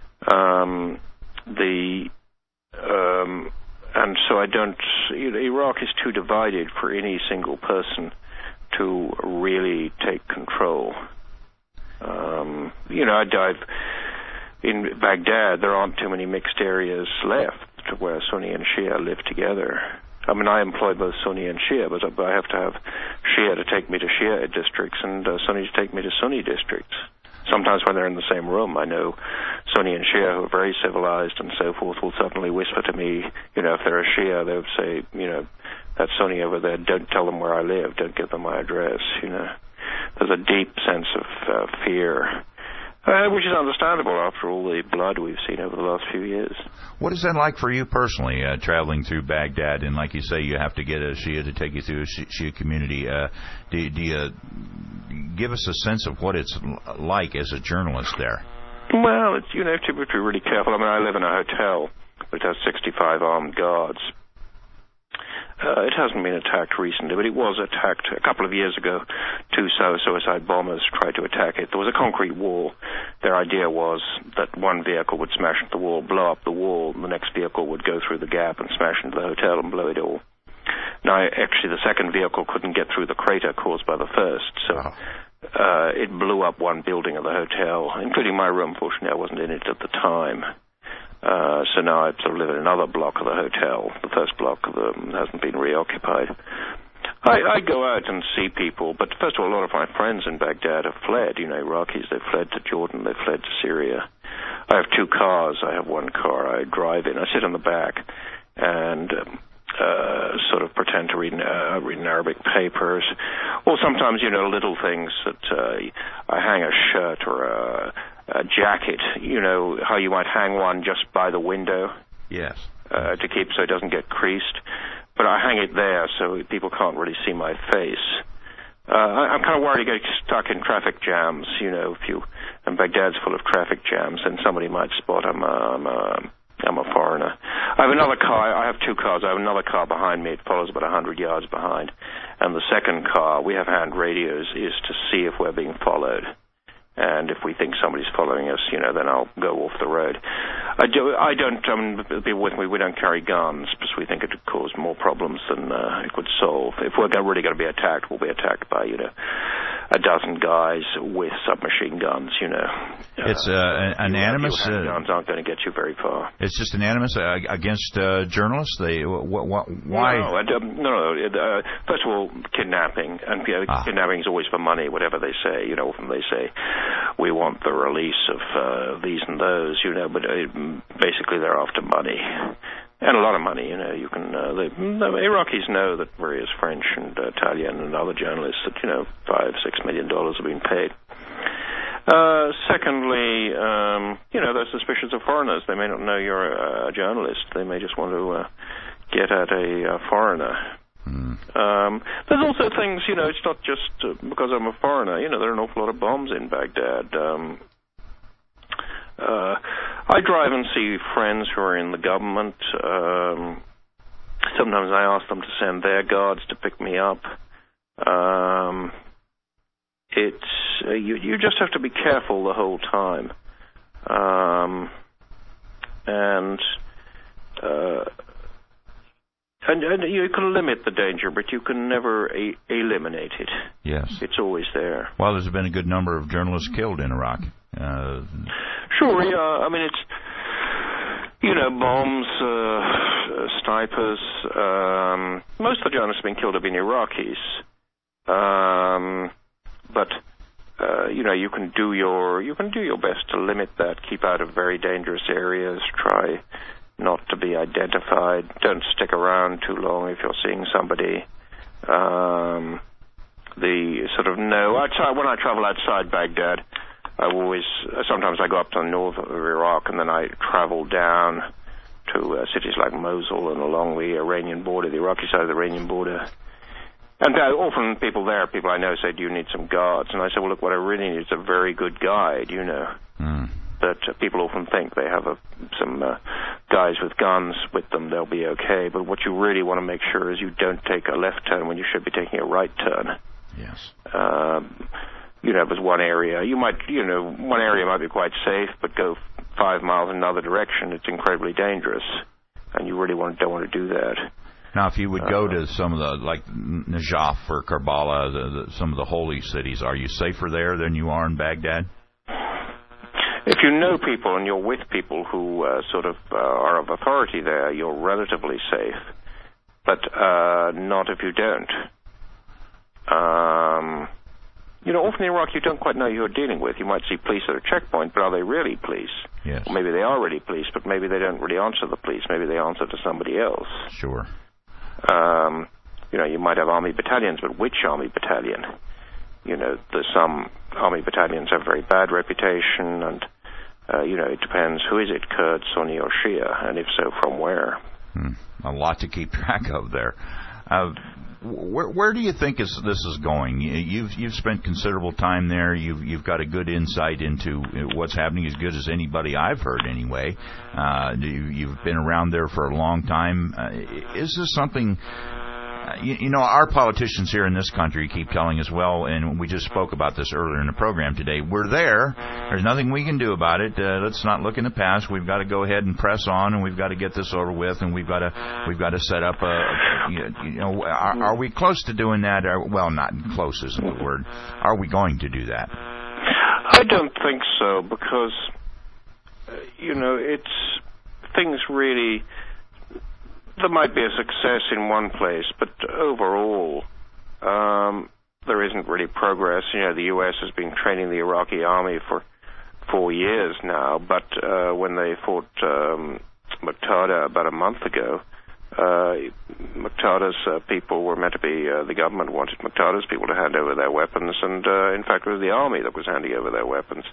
And so I don't. Iraq is too divided for any single person to really take control. In Baghdad, there aren't too many mixed areas left where Sunni and Shia live together. I employ both Sunni and Shia, but I have to have Shia to take me to Shia districts and Sunni to take me to Sunni districts. Sometimes when they're in the same room, I know Sunni and Shia who are very civilized and so forth will suddenly whisper to me, if they're a Shia, they would say, that Sunni over there, don't tell them where I live, don't give them my address, there's a deep sense of fear, which is understandable after all the blood we've seen over the last few years. What is that like for you personally, traveling through Baghdad? And like you say, you have to get a Shia to take you through a Shia community. Do you give us a sense of what it's like as a journalist there? Well, it's, you have to be really careful. I mean, I live in a hotel that has 65 armed guards. It hasn't been attacked recently, but it was attacked a couple of years ago. 2 suicide bombers tried to attack it. There was a concrete wall. Their idea was that one vehicle would smash into the wall, blow up the wall, and the next vehicle would go through the gap and smash into the hotel and blow it all. Now, actually, the second vehicle couldn't get through the crater caused by the first, so it blew up one building of the hotel, including my room. Fortunately, I wasn't in it at the time. So now I sort of live in another block of the hotel. The first block hasn't been reoccupied. I go out and see people, but first of all, a lot of my friends in Baghdad have fled. Iraqis, they've fled to Jordan, they've fled to Syria. I have 2 cars. I have one car I drive in. I sit on the back and sort of pretend to read Arabic papers, or sometimes, little things that I hang a shirt or a jacket, how you might hang one just by the window. Yes. To keep so it doesn't get creased. But I hang it there so people can't really see my face. I'm kind of worried to get stuck in traffic jams, and Baghdad's full of traffic jams, and somebody might spot I'm a foreigner. I have another car. I have 2 cars. I have another car behind me. It follows about 100 yards behind. And the second car, we have hand radios, is to see if we're being followed. And if we think somebody's following us, then I'll go off the road. People with me, we don't carry guns because we think it would cause more problems than it would solve. If we're really going to be attacked, we'll be attacked by, a dozen guys with submachine guns, It's an animus. Guns aren't going to get you very far. It's just an animus against journalists. Why? No. First of all, kidnapping, and kidnapping is always for money. Whatever they say, often they say we want the release of these and those, but basically they're after money. And a lot of money, you can. The Iraqis know that various French and Italian and other journalists that $5-6 million have been paid. Secondly, they're suspicious of foreigners. They may not know you're a journalist. They may just want to get at a foreigner. There's also things, it's not just because I'm a foreigner. There are an awful lot of bombs in Baghdad. I drive and see friends who are in the government. Sometimes I ask them to send their guards to pick me up. You just have to be careful the whole time. And you can limit the danger, but you can never eliminate it. Yes. It's always there. Well, there's been a good number of journalists killed in Iraq. Sure, yeah. I mean, it's, bombs, snipers. Most of the journalists have been killed have been Iraqis. But you can do your best to limit that. Keep out of very dangerous areas. Try not to be identified. Don't stick around too long if you're seeing somebody. When I travel outside Baghdad, sometimes I go up to the north of Iraq, and then I travel down to cities like Mosul and along the Iranian border, the Iraqi side of the Iranian border. And often people I know say, do you need some guards? And I say, well, look, what I really need is a very good guide, That people often think they have some guys with guns with them, they'll be okay. But what you really want to make sure is you don't take a left turn when you should be taking a right turn. Yes. There's one area. One area might be quite safe, but go 5 miles in another direction, it's incredibly dangerous. And you really don't want to do that. Now, if you would go to some of the, like Najaf or Karbala, some of the holy cities, are you safer there than you are in Baghdad? If you know people and you're with people who are of authority there, you're relatively safe. But not if you don't. Often in Iraq you don't quite know who you're dealing with. You might see police at a checkpoint, but are they really police? Yes. Or maybe they are really police, but maybe they don't really answer the police. Maybe they answer to somebody else. Sure. You might have army battalions, but which army battalion? some army battalions have a very bad reputation, and it depends, who is it, Kurd, Sunni, or Shia, and if so, from where? A lot to keep track of there. Where do you think this is going? You've spent considerable time there. You've got a good insight into what's happening, as good as anybody I've heard anyway. You've been around there for a long time. Is this something? Our politicians here in this country keep telling us, well, and we just spoke about this earlier in the program today, we're there. There's nothing we can do about it. Let's not look in the past. We've got to go ahead and press on, and we've got to get this over with, and we've got to set up are we close to doing that? Well, not close isn't the word. Are we going to do that? I don't think so, because, it's things really... There might be a success in one place, but overall, there isn't really progress. The U.S. has been training the Iraqi army for 4 years now, but when they fought Muqtada about a month ago, Muqtada's people were meant to be, the government wanted Muqtada's people to hand over their weapons, and in fact it was the army that was handing over their weapons.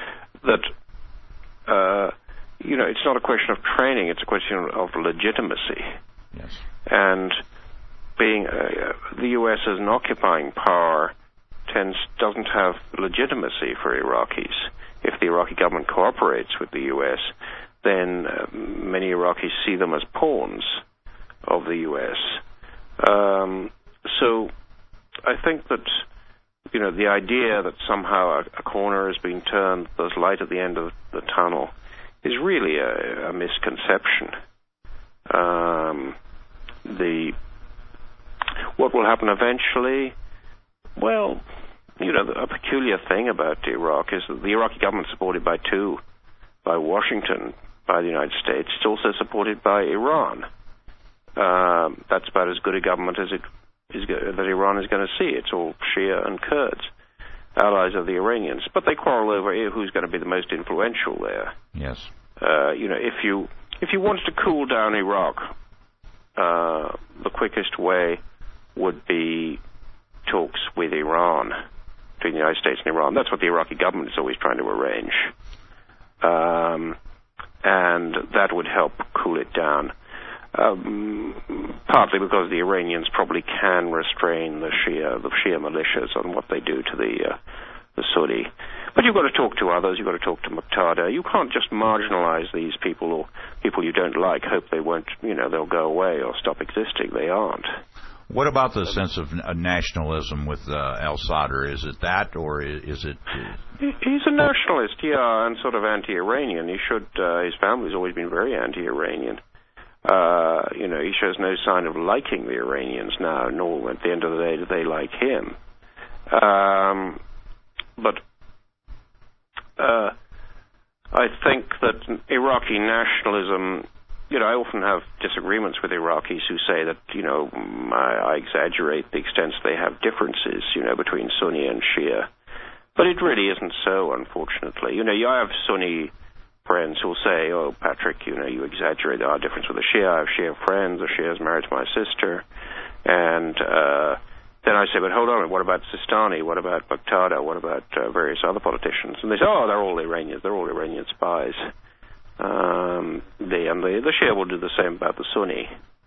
It's not a question of training, it's a question of legitimacy. Yes. And being the U.S. as an occupying power doesn't have legitimacy for Iraqis. If the Iraqi government cooperates with the U.S., then many Iraqis see them as pawns of the U.S. So I think that the idea that somehow a corner has been turned, there's light at the end of the tunnel, is really a misconception. What will happen eventually? Well, a peculiar thing about Iraq is that the Iraqi government is supported by Washington, by the United States. It's also supported by Iran. That's about as good a government as that Iran is going to see. It's all Shia and Kurds, allies of the Iranians. But they quarrel over who's going to be the most influential there. Yes. If you wanted to cool down Iraq, the quickest way would be talks with Iran, between the United States and Iran. That's what the Iraqi government is always trying to arrange. And that would help cool it down. Partly because the Iranians probably can restrain the Shia militias on what they do to the Sunni. But you've got to talk to others. You've got to talk to Muqtada. You can't just marginalize these people, or people you don't like, hope they won't, they'll go away or stop existing. They aren't. What about the sense of nationalism with al-Sadr? Is it that, or is it... He's a nationalist, yeah, and sort of anti-Iranian. His family's always been very anti-Iranian. He shows no sign of liking the Iranians now, nor at the end of the day do they like him. But I think that Iraqi nationalism, I often have disagreements with Iraqis who say that, I exaggerate the extent they have differences, between Sunni and Shia. But it really isn't so, unfortunately. I have Sunni friends who'll say, oh, Patrick, you exaggerate our difference with the Shia. I have Shia friends. The Shia is married to my sister. And then I say, but hold on, what about Sistani? What about Muqtada? What about various other politicians? And they say, oh, they're all Iranians. They're all Iranian spies. The Shia will do the same about the Sunni.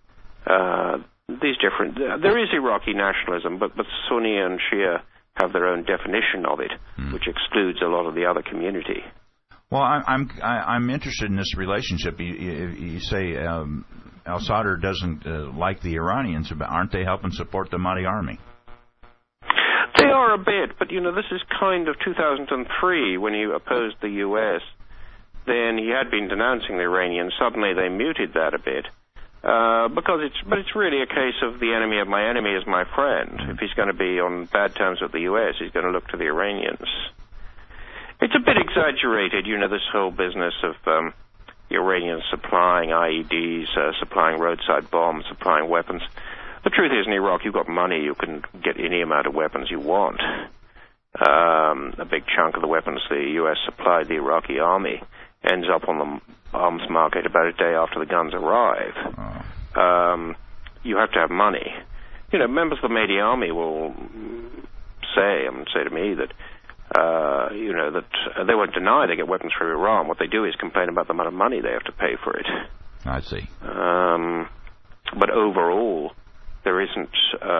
There is Iraqi nationalism, but Sunni and Shia have their own definition of it, which excludes a lot of the other community. Well, I'm interested in this relationship. You say al-Sadr doesn't like the Iranians, but aren't they helping support the Mahdi army? They are a bit, but this is kind of 2003 when he opposed the U.S. Then he had been denouncing the Iranians. Suddenly they muted that a bit. But it's really a case of the enemy of my enemy is my friend. If he's going to be on bad terms with the U.S., he's going to look to the Iranians. It's a bit exaggerated, this whole business of the Iranians supplying IEDs, supplying roadside bombs, supplying weapons. The truth is, in Iraq, you've got money. You can get any amount of weapons you want. A big chunk of the weapons the U.S. supplied the Iraqi army ends up on the arms market about a day after the guns arrive. You have to have money. Members of the Mahdi army will say to me that, that they won't deny they get weapons from Iran. What they do is complain about the amount of money they have to pay for it. I see. But overall, there isn't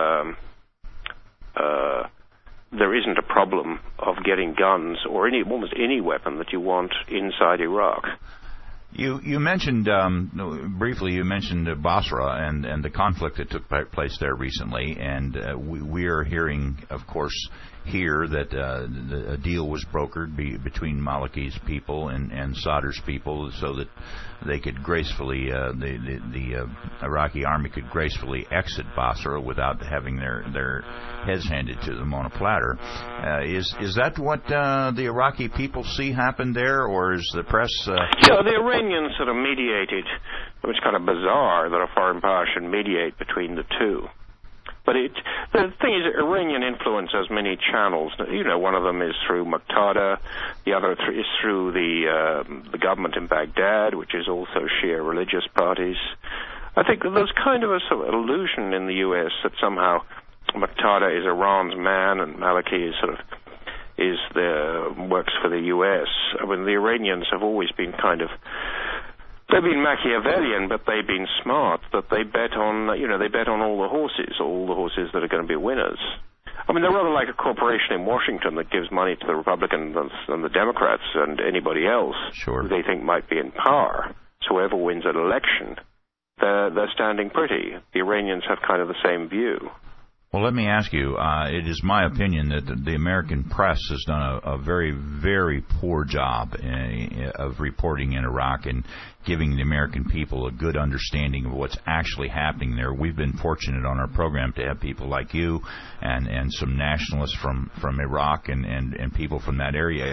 a problem of getting guns or almost any weapon that you want inside Iraq. You mentioned briefly. You mentioned Basra and the conflict that took place there recently, and we are hearing, of course, here that a deal was brokered between Maliki's people and Sadr's people, so that they could gracefully the Iraqi army could gracefully exit Basra without having their heads handed to them on a platter. Is that what the Iraqi people see happen there, or is the press? Yeah, the Iranians sort of mediated. It was kind of bizarre that a foreign power should mediate between the two. But the thing is, Iranian influence has many channels. One of them is through Muqtada. The other is through the government in Baghdad, which is also Shia religious parties. I think there's kind of a sort of illusion in the U.S. that somehow Muqtada is Iran's man and Maliki is works for the U.S. I mean, the Iranians have always been they've been Machiavellian, but they've been smart, that they bet on all the horses that are going to be winners. I mean, they're rather like a corporation in Washington that gives money to the Republicans and the Democrats and anybody else who they think might be in power. So whoever wins an election, they're standing pretty. The Iranians have kind of the same view. Well, let me ask you, it is my opinion that the American press has done a very, very poor job of reporting in Iraq and giving the American people a good understanding of what's actually happening there. We've been fortunate on our program to have people like you and some nationalists from Iraq and people from that area.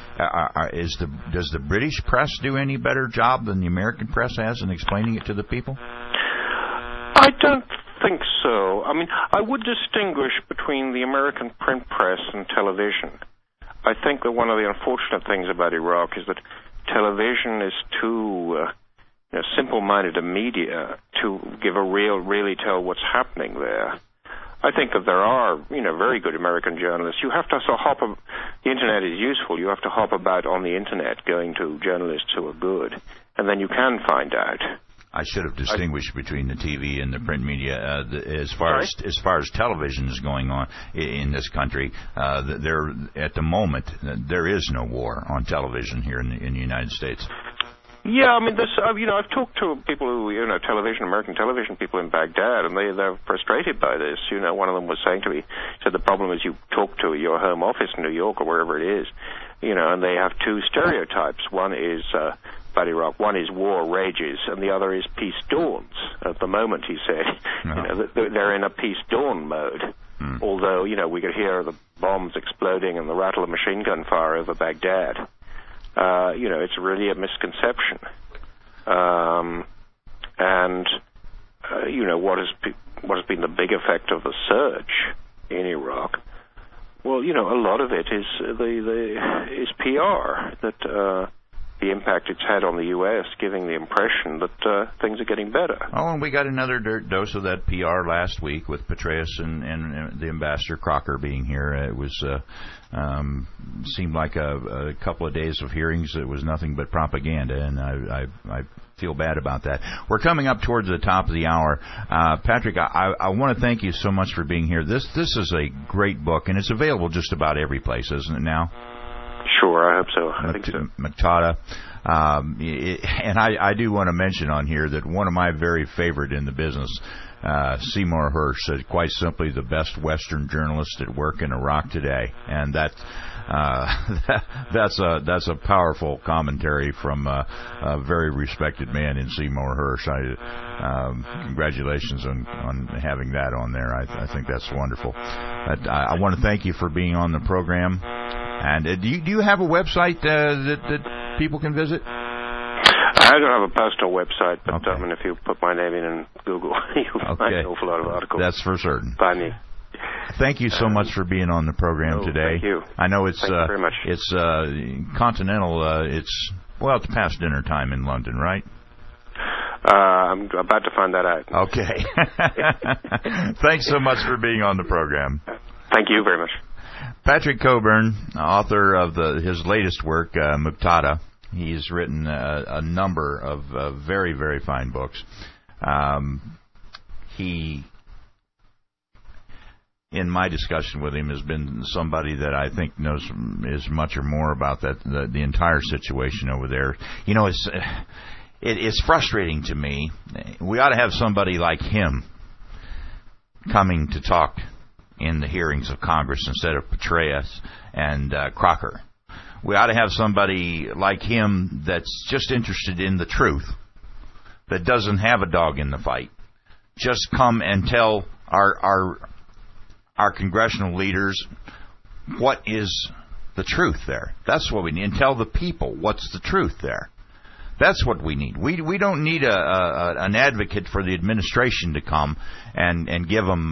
Does the British press do any better job than the American press has in explaining it to the people? I don't think so. I mean, I would distinguish between the American print press and television. I think that one of the unfortunate things about Iraq is that television is too simple-minded a media to give really tell what's happening there. I think that there are, very good American journalists. You have to the internet is useful. You have to hop about on the internet going to journalists who are good, and then you can find out. I should have distinguished between the TV and the print media. As far as television is going on in this country, there at the moment there is no war on television here in the United States. Yeah, I mean, I've talked to people who, American television people in Baghdad, and they're frustrated by this. One of them was saying to me, said the problem is you talk to your home office in New York or wherever it is, and they have two stereotypes. One is about Iraq. One is war rages, and the other is peace dawns. At the moment, he said, they're in a peace dawn mode. Although, we could hear the bombs exploding and the rattle of machine gun fire over Baghdad. It's really a misconception. What has been the big effect of the surge in Iraq? Well, a lot of it is is PR, that the impact it's had on the U.S., giving the impression that things are getting better. Oh, and we got another dose of that PR last week with Petraeus and the Ambassador Crocker being here. It was seemed like a couple of days of hearings. It was nothing but propaganda, and I feel bad about that. We're coming up towards the top of the hour. Patrick, I want to thank you so much for being here. This is a great book, and it's available just about every place, isn't it now? Sure, I hope so. I think so. Muqtada. And I do want to mention on here that one of my very favorite in the business, Seymour Hersh, said quite simply the best Western journalist at work in Iraq today, and that's a powerful commentary from a very respected man in Seymour Hersh. Congratulations on having that on there. I think that's wonderful. I want to thank you for being on the program. And do you have a website that people can visit? I don't have a personal website, but if you put my name in Google, you'll find an awful lot of articles. That's for certain. By me. Thank you so much for being on the program today. Thank you. I know it's thank you very much. It's continental. It's past dinner time in London, right? I'm about to find that out. Okay. Thanks so much for being on the program. Thank you very much. Patrick Coburn, author of his latest work, Muqtada. He's written a number of very, very fine books. He, in my discussion with him, has been somebody that I think knows as much or more about the entire situation over there. You know, it's frustrating to me. We ought to have somebody like him coming to talk in the hearings of Congress instead of Petraeus and Crocker. We ought to have somebody like him that's just interested in the truth, that doesn't have a dog in the fight. Just come and tell our congressional leaders what is the truth there. That's what we need. And tell the people what's the truth there. That's what we need. We don't need an advocate for the administration to come and give them,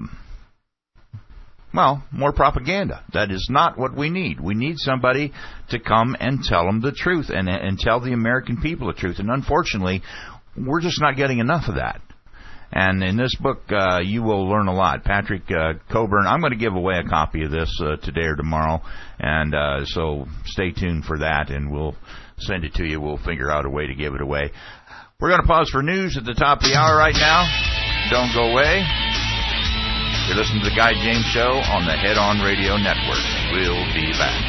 more propaganda. That is not what we need. We need somebody to come and tell them the truth and tell the American people the truth. And unfortunately, we're just not getting enough of that. And in this book, you will learn a lot. Patrick Coburn, I'm going to give away a copy of this today or tomorrow, and so stay tuned for that, and we'll send it to you. We'll figure out a way to give it away. We're going to pause for news at the top of the hour right now. Don't go away. You're listening to The Guy James Show on the Head On Radio Network. We'll be back.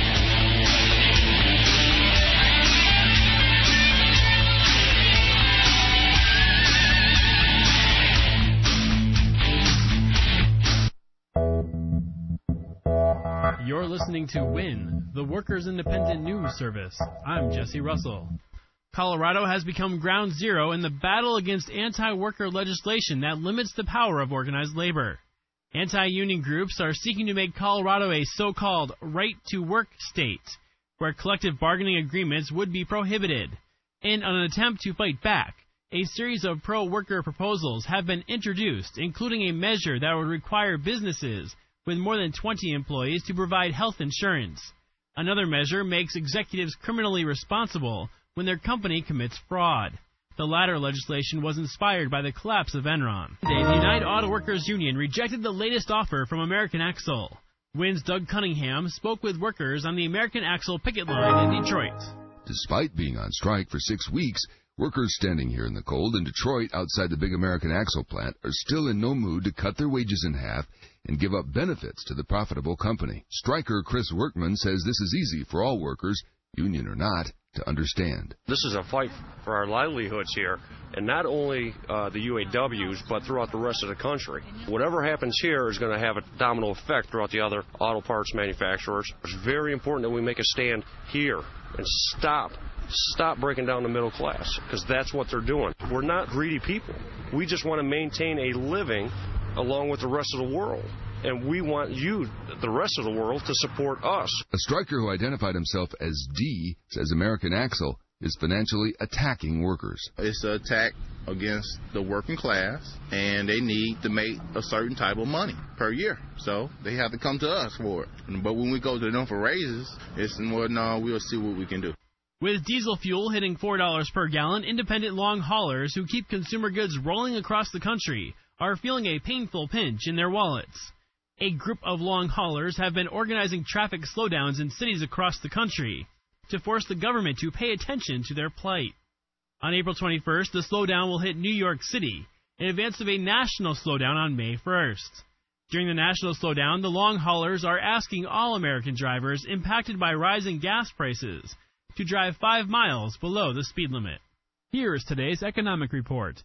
You're listening to WIN, the Workers' Independent News Service. I'm Jesse Russell. Colorado has become ground zero in the battle against anti-worker legislation that limits the power of organized labor. Anti-union groups are seeking to make Colorado a so-called right-to-work state, where collective bargaining agreements would be prohibited. In an attempt to fight back, a series of pro-worker proposals have been introduced, including a measure that would require businesses with more than 20 employees to provide health insurance. Another measure makes executives criminally responsible when their company commits fraud. The latter legislation was inspired by the collapse of Enron. Today, the United Auto Workers Union rejected the latest offer from American Axle. WIN's Doug Cunningham spoke with workers on the American Axle picket line in Detroit. Despite being on strike for 6 weeks, workers standing here in the cold in Detroit outside the big American Axle plant are still in no mood to cut their wages in half and give up benefits to the profitable company. Striker Chris Workman says this is easy for all workers, union or not, to understand. This is a fight for our livelihoods here, and not only the UAWs, but throughout the rest of the country. Whatever happens here is going to have a domino effect throughout the other auto parts manufacturers. It's very important that we make a stand here and stop breaking down the middle class, because that's what they're doing. We're not greedy people. We just want to maintain a living along with the rest of the world. And we want you, the rest of the world, to support us. A striker who identified himself as D says American Axle is financially attacking workers. It's an attack against the working class, and they need to make a certain type of money per year. So they have to come to us for it. But when we go to them for raises, it's more, no, we'll see what we can do. With diesel fuel hitting $4 per gallon, independent long haulers who keep consumer goods rolling across the country are feeling a painful pinch in their wallets. A group of long haulers have been organizing traffic slowdowns in cities across the country to force the government to pay attention to their plight. On April 21st, the slowdown will hit New York City in advance of a national slowdown on May 1st. During the national slowdown, the long haulers are asking all American drivers impacted by rising gas prices to drive 5 miles below the speed limit. Here is today's economic report.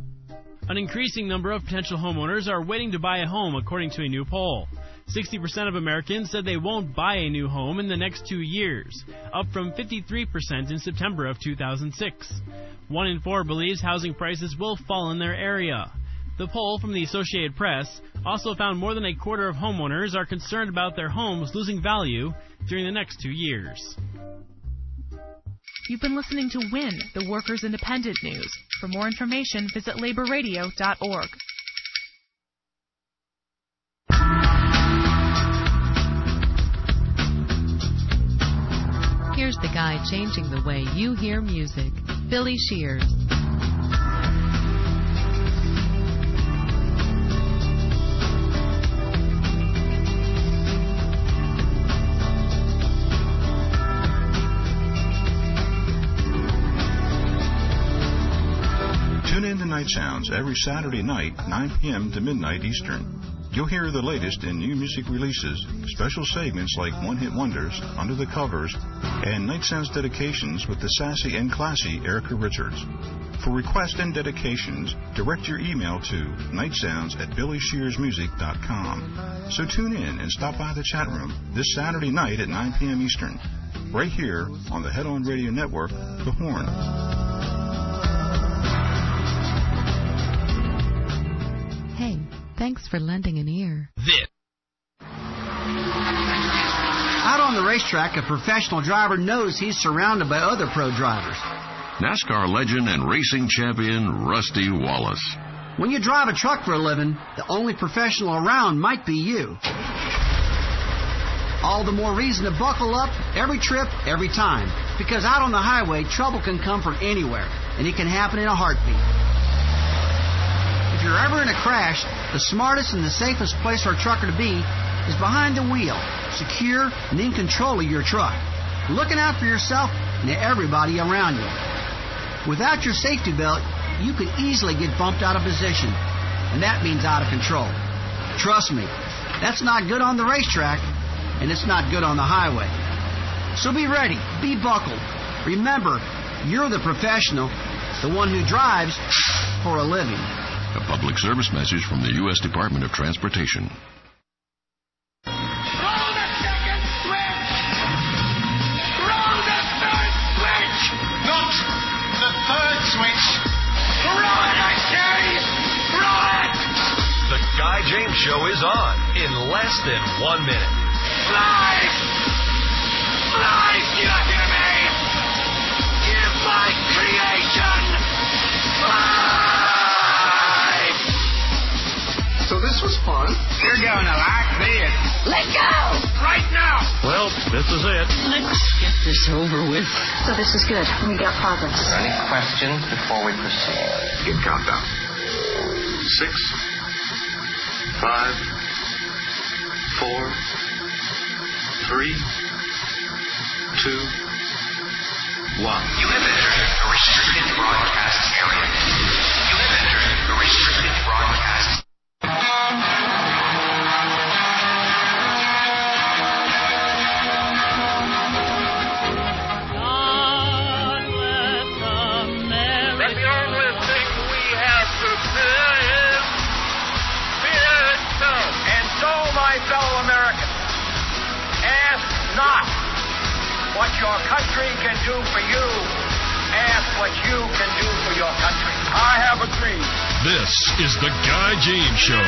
An increasing number of potential homeowners are waiting to buy a home, according to a new poll. 60% of Americans said they won't buy a new home in the next 2 years, up from 53% in September of 2006. 1 in 4 believes housing prices will fall in their area. The poll from the Associated Press also found more than a quarter of homeowners are concerned about their homes losing value during the next 2 years. You've been listening to WIN, the Workers' Independent News. For more information, visit laborradio.org. Here's the guy changing the way you hear music, Billy Shears. Night Sounds every Saturday night, 9 p.m. to midnight Eastern. You'll hear the latest in new music releases, special segments like One-Hit Wonders, Under the Covers, and Night Sounds dedications with the sassy and classy Erica Richards. For requests and dedications, direct your email to nightsounds@billyshearsmusic.com. So tune in and stop by the chat room this Saturday night at 9 p.m. Eastern, right here on the Head On Radio Network, The Horn. Hey, thanks for lending an ear. Out on the racetrack, a professional driver knows he's surrounded by other pro drivers. NASCAR legend and racing champion Rusty Wallace. When you drive a truck for a living, the only professional around might be you. All the more reason to buckle up every trip, every time. Because out on the highway, trouble can come from anywhere, and it can happen in a heartbeat. If you're ever in a crash, the smartest and the safest place for a trucker to be is behind the wheel, secure and in control of your truck, looking out for yourself and everybody around you. Without your safety belt, you could easily get bumped out of position, and that means out of control. Trust me, that's not good on the racetrack, and it's not good on the highway. So be ready, be buckled. Remember, you're the professional, the one who drives for a living. A public service message from the U.S. Department of Transportation. The Guy James Show is on in less than 1 minute. Live! Live! Do you hear me? Give my creation live! So this was fun. You're going to like this. Let go! Right now! Well, this is it. Let's get this over with. So this is good. We got progress. Are there any questions before we proceed? Begin countdown. 6, 5, 4, 3, 2, 1. You have entered a restricted broadcast area. You have entered a restricted broadcast. Fellow Americans, ask not what your country can do for you. Ask what you can do for your country. I have a dream. This is the Guy James Show.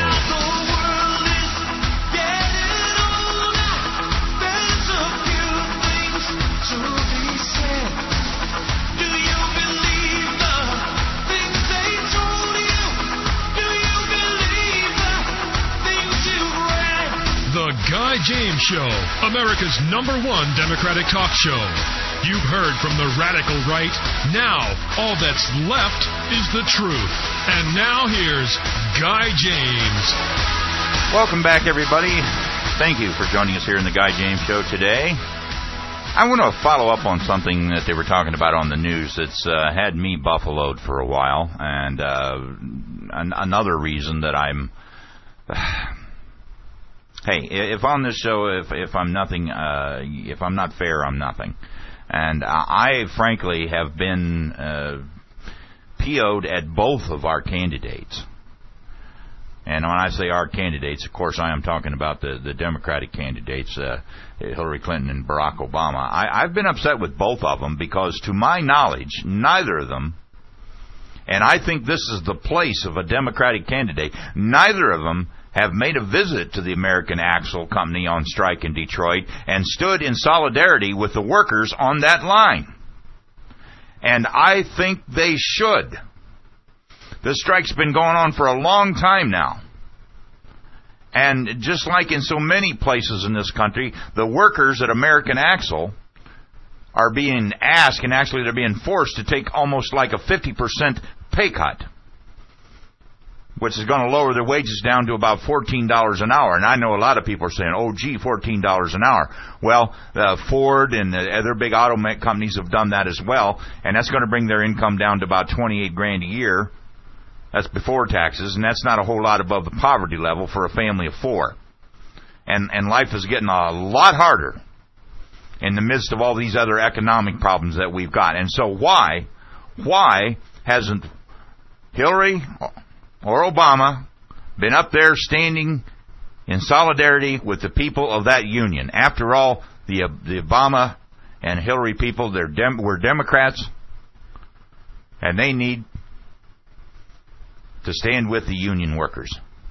The Guy James Show, America's #1 Democratic talk show. You've heard from the radical right. Now, all that's left is the truth. And now here's Guy James. Welcome back, everybody. Thank you for joining us here in the Guy James Show today. I want to follow up on something that they were talking about on the news that's had me buffaloed for a while, and another reason that I'm... Hey, if on this show, if I'm nothing, if I'm not fair, I'm nothing. And I, frankly, have been PO'd at both of our candidates. And when I say our candidates, of course, I am talking about the Democratic candidates, Hillary Clinton and Barack Obama. I've been upset with both of them because, to my knowledge, neither of them, and I think this is the place of a Democratic candidate, neither of them have made a visit to the American Axle Company on strike in Detroit and stood in solidarity with the workers on that line. And I think they should. The strike's been going on for a long time now. And just like in so many places in this country, the workers at American Axle are being asked, and actually they're being forced to take almost like a 50% pay cut, which is going to lower their wages down to about $14 an hour. And I know a lot of people are saying, oh, gee, $14 an hour. Well, Ford and the other big auto companies have done that as well, and that's going to bring their income down to about $28,000 a year. That's before taxes, and that's not a whole lot above the poverty level for a family of 4. And life is getting a lot harder in the midst of all these other economic problems that we've got. And so why hasn't Hillary or Obama been up there standing in solidarity with the people of that union? After all, the Obama and Hillary people, we're Democrats, and they need to stand with the union workers.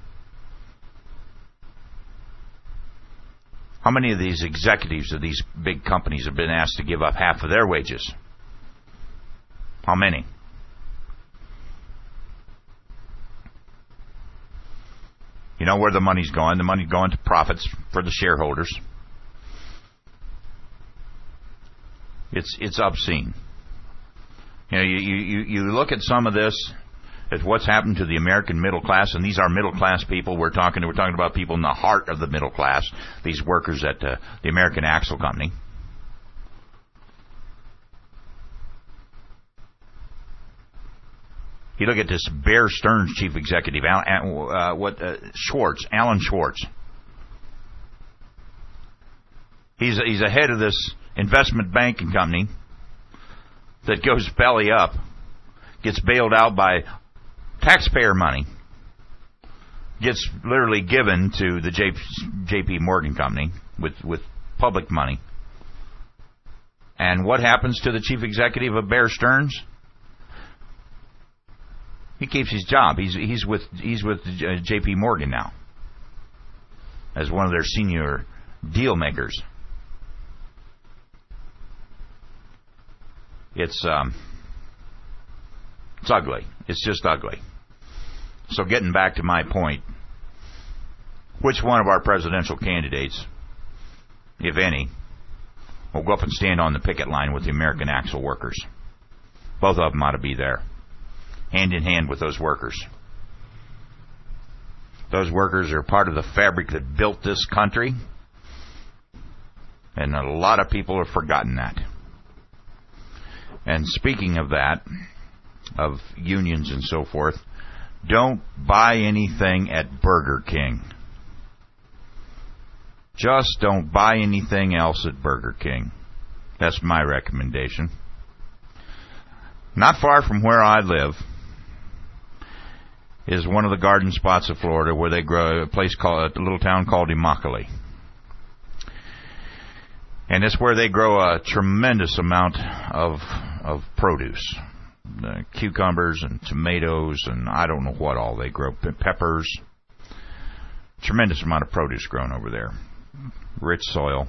How many of these executives of these big companies have been asked to give up half of their wages? How many? You know where the money's going. The money's going to profits for the shareholders. It's obscene. You know, you look at some of this as what's happened to the American middle class, and these are middle class people we're talking about people in the heart of the middle class, these workers at the American Axle Company. You look at this Bear Stearns chief executive, Alan Schwartz. He's a head of this investment banking company that goes belly up, gets bailed out by taxpayer money, gets literally given to the J.P. Morgan company with public money. And what happens to the chief executive of Bear Stearns? He keeps his job. He's with J.P. Morgan now as one of their senior deal makers. It's ugly. It's just ugly. So getting back to my point, which one of our presidential candidates, if any, will go up and stand on the picket line with the American Axle workers? Both of them ought to be there, hand in hand with those workers. Those workers are part of the fabric that built this country, and a lot of people have forgotten that. And speaking of that, of unions and so forth, don't buy anything at Burger King. Just don't buy anything else at Burger King. That's my recommendation. Not far from where I live is one of the garden spots of Florida where they grow a little town called Immokalee. And it's where they grow a tremendous amount of produce. Cucumbers and tomatoes and I don't know what all they grow. Peppers. Tremendous amount of produce grown over there. Rich soil.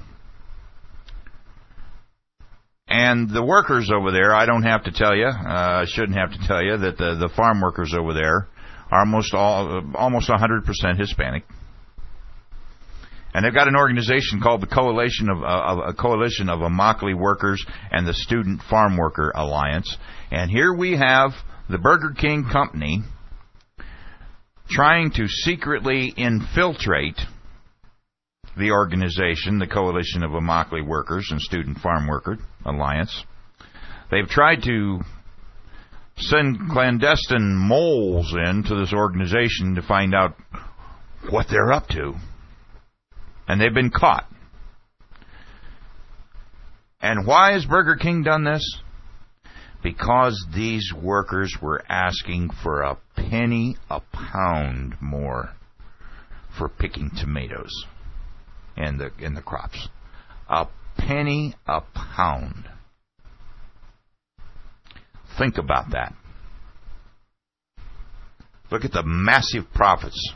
And the workers over there, I don't have to tell you, I shouldn't have to tell you, that the farm workers over there are almost 100% Hispanic. And they've got an organization called the Coalition of Immokalee Workers and the Student Farm Worker Alliance. And here we have the Burger King company trying to secretly infiltrate the organization, the Coalition of Immokalee Workers and Student Farm Worker Alliance. They've tried to send clandestine moles into this organization to find out what they're up to. And they've been caught. And why has Burger King done this? Because these workers were asking for a penny a pound more for picking tomatoes in the crops. A penny a pound. Think about that. Look at the massive profits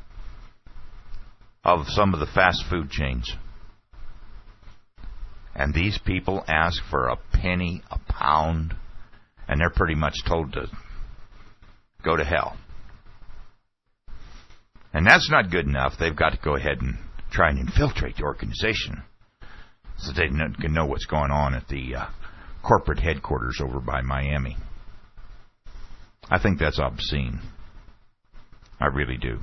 of some of the fast food chains. And these people ask for a penny a pound, and they're pretty much told to go to hell. And that's not good enough. They've got to go ahead and try and infiltrate the organization so they can know what's going on at the corporate headquarters over by Miami. I think that's obscene. I really do.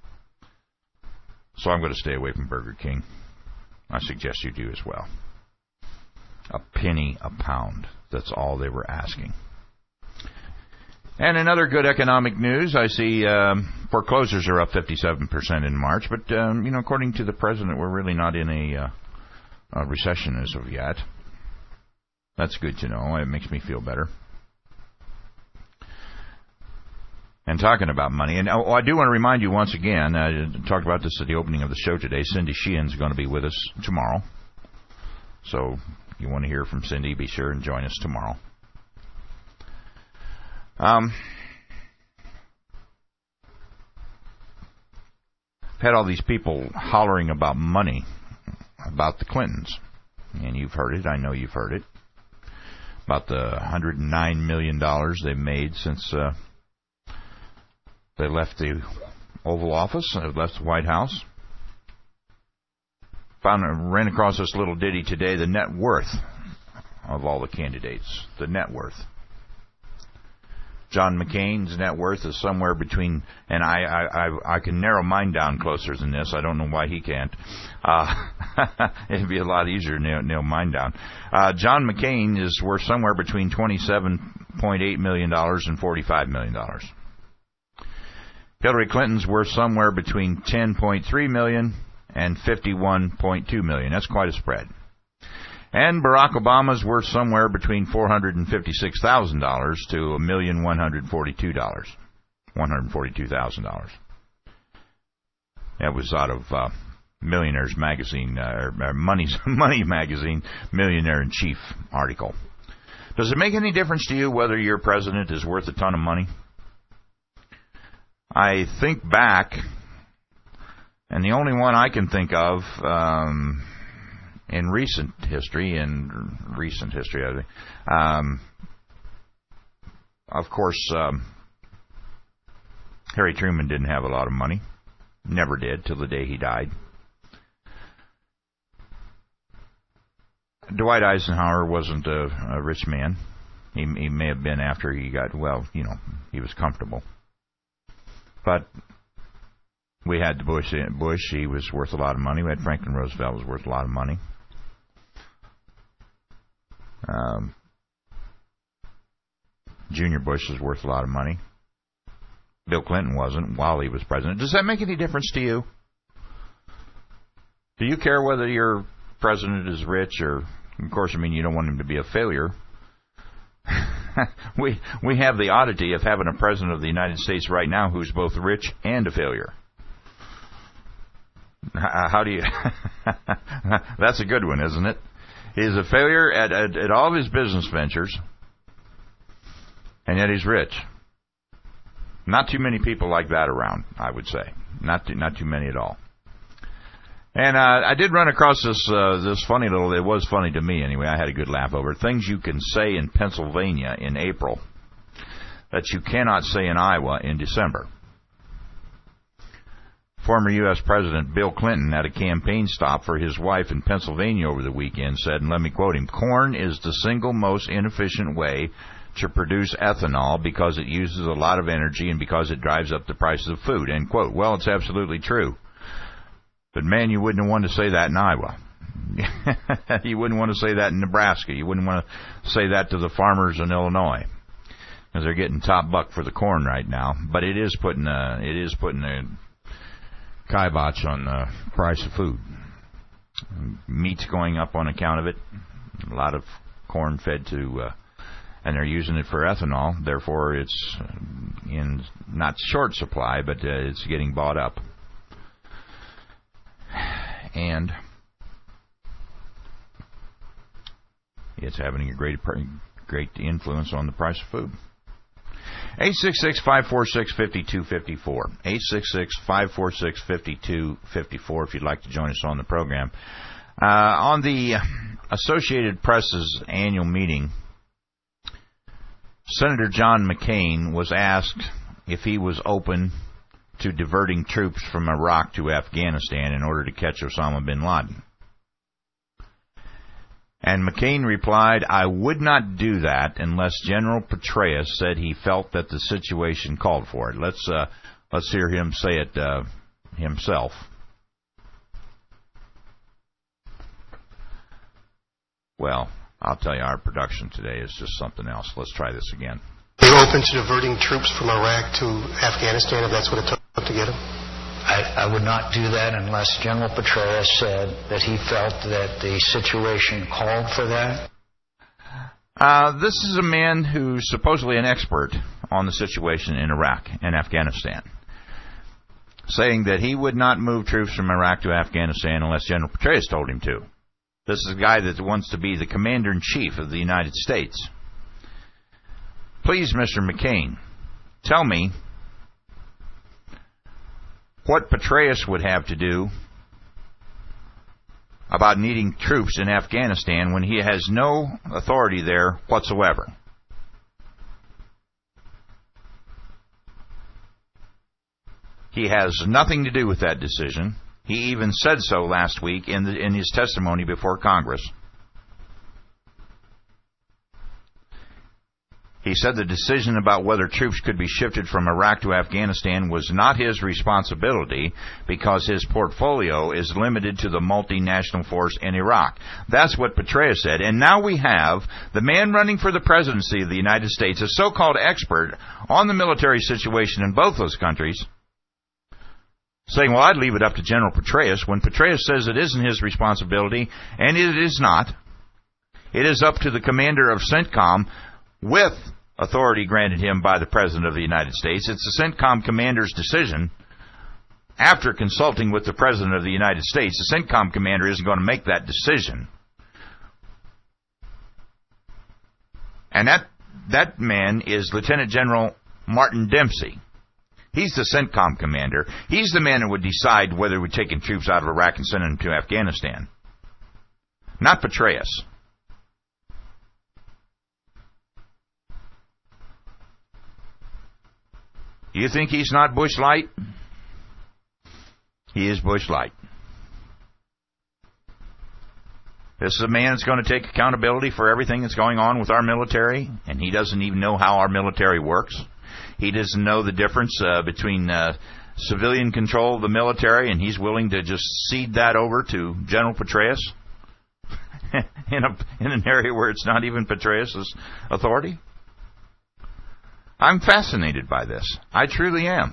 So I'm going to stay away from Burger King. I suggest you do as well. A penny a pound. That's all they were asking. And another good economic news, I see foreclosures are up 57% in March, but, according to the president, we're really not in a recession as of yet. That's good to know. It makes me feel better. And talking about money, and I do want to remind you once again, I talked about this at the opening of the show today, Cindy Sheehan's going to be with us tomorrow. So if you want to hear from Cindy, be sure and join us tomorrow. Had all these people hollering about money, about the Clintons. And you've heard it. I know you've heard it. About the $109 million they've made since they left the Oval Office, left the White House. Ran across this little ditty today, the net worth of all the candidates. The net worth. John McCain's net worth is somewhere between, and I can narrow mine down closer than this. I don't know why he can't. It'd be a lot easier to nail mine down. John McCain is worth somewhere between $27.8 million and $45 million. Hillary Clinton's worth somewhere between $10.3 million and $51.2 million. That's quite a spread. And Barack Obama's worth somewhere between $456,000 to $1,142,000. That was out of Millionaires Magazine, Money Magazine, Millionaire in Chief article. Does it make any difference to you whether your president is worth a ton of money? I think back, and the only one I can think of in recent history, I think, of course, Harry Truman didn't have a lot of money. Never did till the day he died. Dwight Eisenhower wasn't a rich man. He may have been after he got, he was comfortable. But we had Bush. He was worth a lot of money. We had Franklin Roosevelt, was worth a lot of money. Junior Bush was worth a lot of money. Bill Clinton wasn't while he was president. Does that make any difference to you? Do you care whether your president is rich or, of course, you don't want him to be a failure. We have the oddity of having a president of the United States right now who's both rich and a failure. How do you... That's a good one, isn't it? He's a failure at all of his business ventures, and yet he's rich. Not too many people like that around, I would say. Not too many at all. And I did run across this funny little... It was funny to me, anyway. I had a good laugh over it. Things you can say in Pennsylvania in April that you cannot say in Iowa in December. Former U.S. President Bill Clinton at a campaign stop for his wife in Pennsylvania over the weekend said, and let me quote him, "Corn is the single most inefficient way to produce ethanol because it uses a lot of energy and because it drives up the prices of food," end quote. Well, it's absolutely true. But, man, you wouldn't want to say that in Iowa. You wouldn't want to say that in Nebraska. You wouldn't want to say that to the farmers in Illinois, because they're getting top buck for the corn right now. But it is putting a kibosh on the price of food. Meat's going up on account of it. A lot of corn fed to, and they're using it for ethanol. Therefore, it's in not short supply, but it's getting bought up. And it's having a great influence on the price of food. 866-546-5254. 866-546-5254 if you'd like to join us on the program. On the Associated Press's annual meeting, Senator John McCain was asked if he was open to diverting troops from Iraq to Afghanistan in order to catch Osama bin Laden. And McCain replied, "I would not do that unless General Petraeus said he felt that the situation called for it." Let's hear him say it himself. Well, I'll tell you, our production today is just something else. Let's try this again. The open to diverting troops from Iraq to Afghanistan if that's what it took to get them? I would not do that unless General Petraeus said that he felt that the situation called for that. This is a man who's supposedly an expert on the situation in Iraq and Afghanistan, saying that he would not move troops from Iraq to Afghanistan unless General Petraeus told him to. This is a guy that wants to be the commander-in-chief of the United States. Please, Mr. McCain, tell me what Petraeus would have to do about needing troops in Afghanistan when he has no authority there whatsoever. He has nothing to do with that decision. He even said so last week in his testimony before Congress. He said the decision about whether troops could be shifted from Iraq to Afghanistan was not his responsibility because his portfolio is limited to the multinational force in Iraq. That's what Petraeus said. And now we have the man running for the presidency of the United States, a so-called expert on the military situation in both those countries, saying, well, I'd leave it up to General Petraeus, when Petraeus says it isn't his responsibility, and it is not. It is up to the commander of CENTCOM with authority granted him by the President of the United States. It's the CENTCOM commander's decision. After consulting with the President of the United States, the CENTCOM commander isn't going to make that decision. And that man is Lieutenant General Martin Dempsey. He's the CENTCOM commander. He's the man who would decide whether we're taking troops out of Iraq and sending them to Afghanistan. Not Petraeus. Do you think he's not Bush Light? He is Bush Light. This is a man that's going to take accountability for everything that's going on with our military, and he doesn't even know how our military works. He doesn't know the difference between civilian control of the military, and he's willing to just cede that over to General Petraeus in an area where it's not even Petraeus' authority. I'm fascinated by this. I truly am.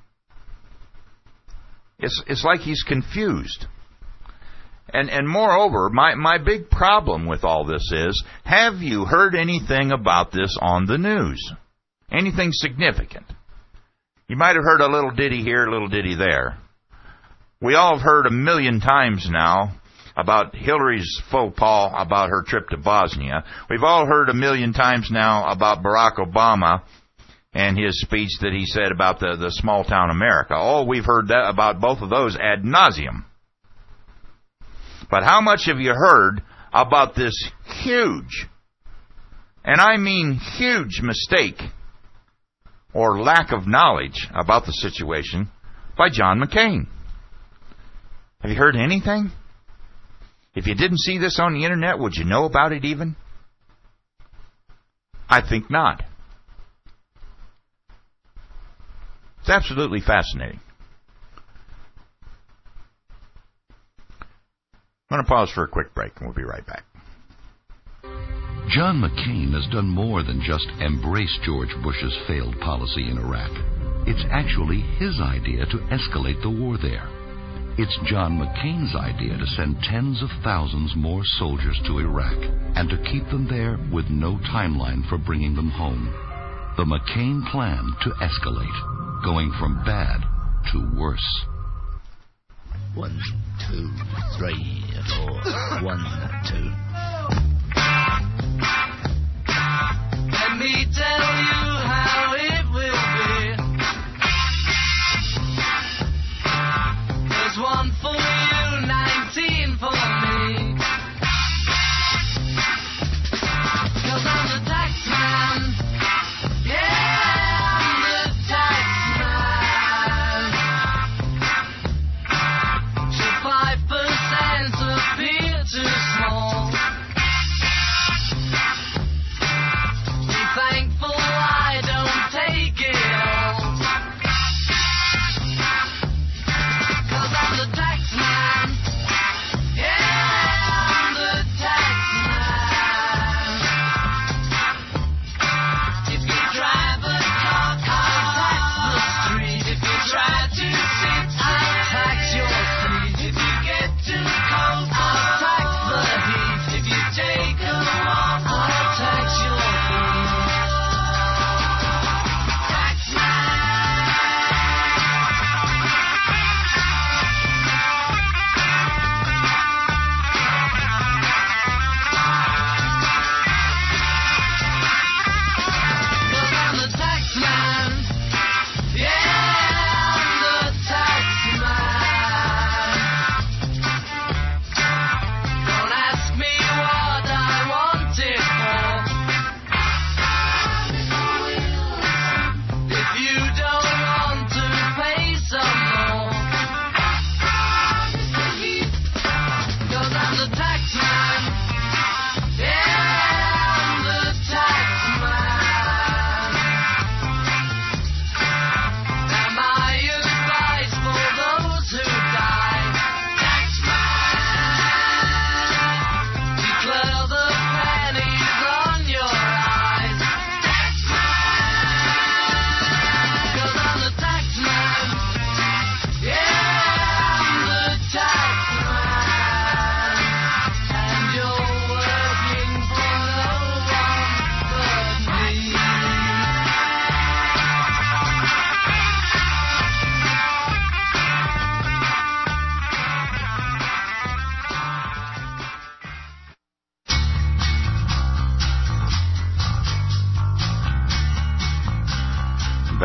It's like he's confused. And moreover, my big problem with all this is, have you heard anything about this on the news? Anything significant? You might have heard a little ditty here, a little ditty there. We all have heard 1,000,000 times now about Hillary's faux pas about her trip to Bosnia. We've all heard 1,000,000 times now about Barack Obama and his speech that he said about the small town America. Oh, we've heard that about both of those ad nauseum. But how much have you heard about this huge, and I mean huge, mistake or lack of knowledge about the situation by John McCain? Have you heard anything? If you didn't see this on the internet, would you know about it even? I think not. It's absolutely fascinating. I'm going to pause for a quick break, and we'll be right back. John McCain has done more than just embrace George Bush's failed policy in Iraq. It's actually his idea to escalate the war there. It's John McCain's idea to send tens of thousands more soldiers to Iraq and to keep them there with no timeline for bringing them home. The McCain plan to escalate, going from bad to worse. 1, 2, 3, 4. 1, 2. Let me tell you how it will be. There's 1 for you, 19 for me. 'Cause I'm the tax man. Yeah, I'm the tax man. So 5% appear too small.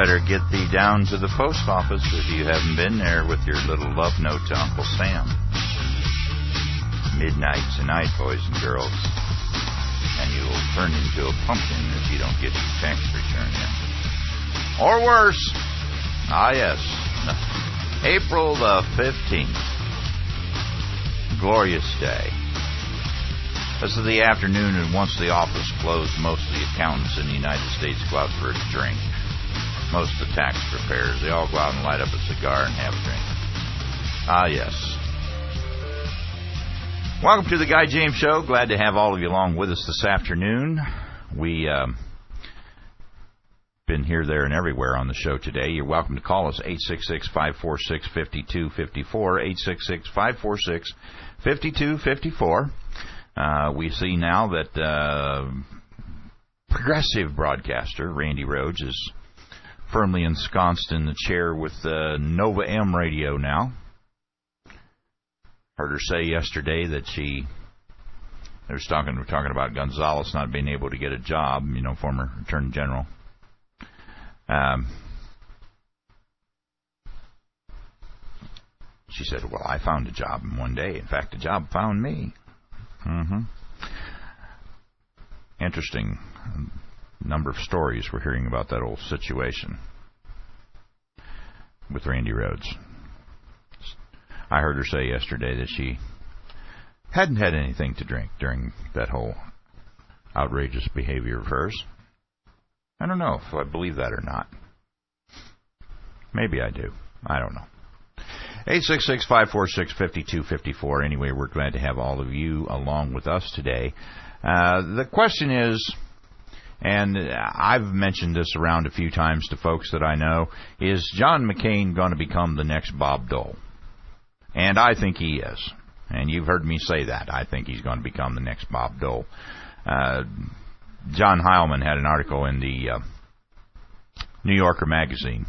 better get thee down to the post office if you haven't been there with your little love note to Uncle Sam. Midnight tonight, boys and girls. And you'll turn into a pumpkin if you don't get your tax return in. Or worse. Ah, yes. April the 15th. Glorious day. This is the afternoon, and once the office closed, most of the accountants in the United States go out for a drink. Most of the tax preparers, they all go out and light up a cigar and have a drink. Ah, yes. Welcome to the Guy James Show. Glad to have all of you along with us this afternoon. We been here, there, and everywhere on the show today. You're welcome to call us, 866-546-5254, 866-546-5254. We see now that progressive broadcaster Randy Rhodes is firmly ensconced in the chair with Nova M Radio now. Heard her say yesterday that we're talking about Gonzales not being able to get a job, former Attorney General. She said, well, I found a job in one day. In fact, the job found me. Interesting number of stories we're hearing about that whole situation with Randy Rhodes. I heard her say yesterday that she hadn't had anything to drink during that whole outrageous behavior of hers. I don't know if I believe that or not. Maybe I do. I don't know. 866-546-5254. Anyway, we're glad to have all of you along with us today. The question is, and I've mentioned this around a few times to folks that I know, is John McCain going to become the next Bob Dole? And I think he is. And you've heard me say that. I think he's going to become the next Bob Dole. John Heilman had an article in the New Yorker magazine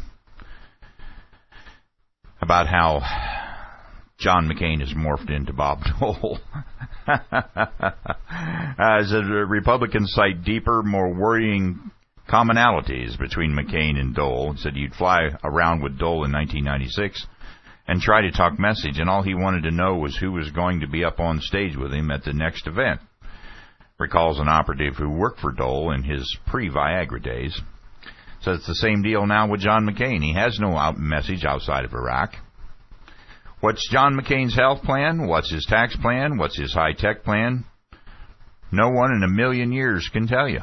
about how John McCain has morphed into Bob Dole. As Republicans cite deeper, more worrying commonalities between McCain and Dole. It said you'd fly around with Dole in 1996 and try to talk message, and all he wanted to know was who was going to be up on stage with him at the next event. Recalls an operative who worked for Dole in his pre-Viagra days. So it's the same deal now with John McCain. He has no message outside of Iraq. What's John McCain's health plan? What's his tax plan? What's his high-tech plan? No one in a million years can tell you.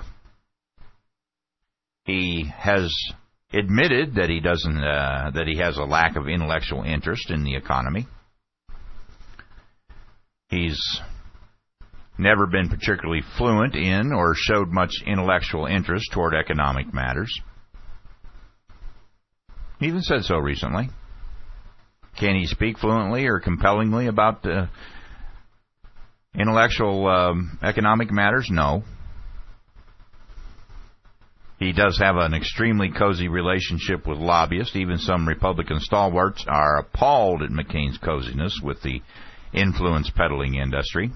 He has admitted that he doesn't, that he has a lack of intellectual interest in the economy. He's never been particularly fluent in or showed much intellectual interest toward economic matters. He even said so recently. Can he speak fluently or compellingly about intellectual economic matters? No. He does have an extremely cozy relationship with lobbyists. Even some Republican stalwarts are appalled at McCain's coziness with the influence peddling industry.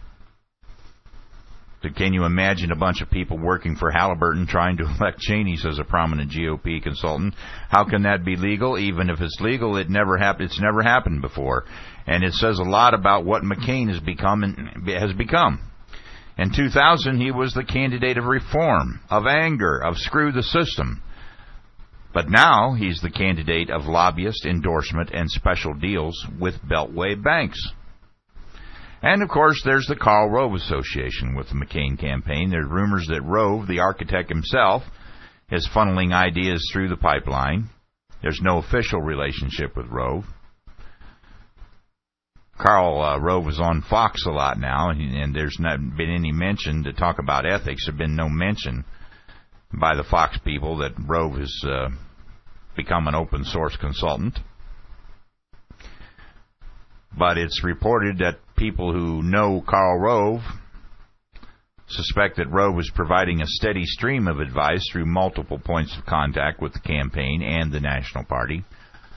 Can you imagine a bunch of people working for Halliburton trying to elect Cheney, says a prominent GOP consultant? How can that be legal? Even if it's legal, it's never happened before. And it says a lot about what McCain has become. In 2000, he was the candidate of reform, of anger, of screw the system. But now he's the candidate of lobbyist endorsement and special deals with Beltway banks. And, of course, there's the Karl Rove Association with the McCain campaign. There's rumors that Rove, the architect himself, is funneling ideas through the pipeline. There's no official relationship with Rove. Karl Rove is on Fox a lot now, and there's not been any mention to talk about ethics. There's been no mention by the Fox people that Rove has become an open-source consultant. But it's reported that people who know Karl Rove suspect that Rove is providing a steady stream of advice through multiple points of contact with the campaign and the National Party.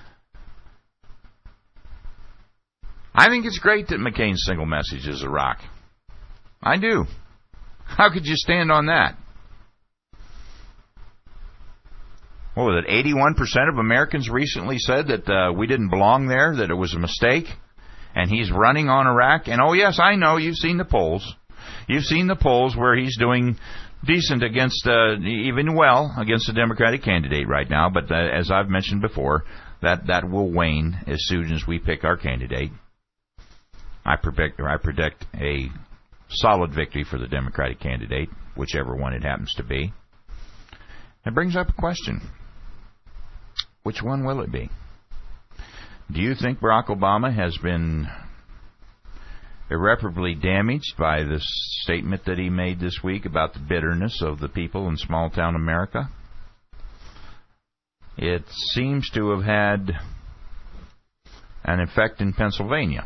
I think it's great that McCain's single message is Iraq. I do. How could you stand on that? what was it, 81% of Americans recently said that we didn't belong there, that it was a mistake, and he's running on Iraq. And, oh, yes, I know, you've seen the polls. You've seen the polls where he's doing decent against, against the Democratic candidate right now. But as I've mentioned before, that will wane as soon as we pick our candidate. I predict a solid victory for the Democratic candidate, whichever one it happens to be. It brings up a question. Which one will it be? Do you think Barack Obama has been irreparably damaged by this statement that he made this week about the bitterness of the people in small-town America? It seems to have had an effect in Pennsylvania.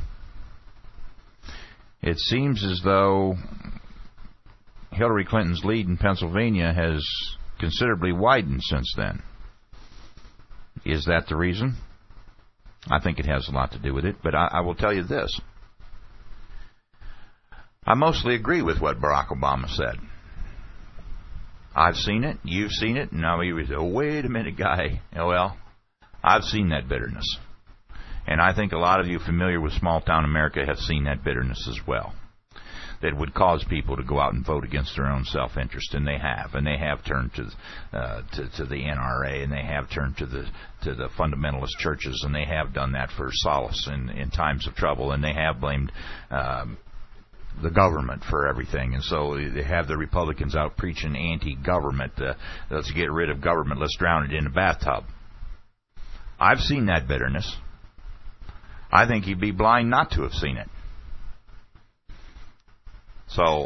It seems as though Hillary Clinton's lead in Pennsylvania has considerably widened since then. Is that the reason? I think it has a lot to do with it, but I will tell you this. I mostly agree with what Barack Obama said. I've seen it, you've seen it, and now he was, oh, wait a minute, guy. Well, I've seen that bitterness. And I think a lot of you familiar with small-town America have seen that bitterness as well. That would cause people to go out and vote against their own self-interest, and they have turned to the NRA, and they have turned to the fundamentalist churches, and they have done that for solace in times of trouble, and they have blamed the government for everything, and so they have the Republicans out preaching anti-government. Let's get rid of government. Let's drown it in a bathtub. I've seen that bitterness. I think you'd be blind not to have seen it. So,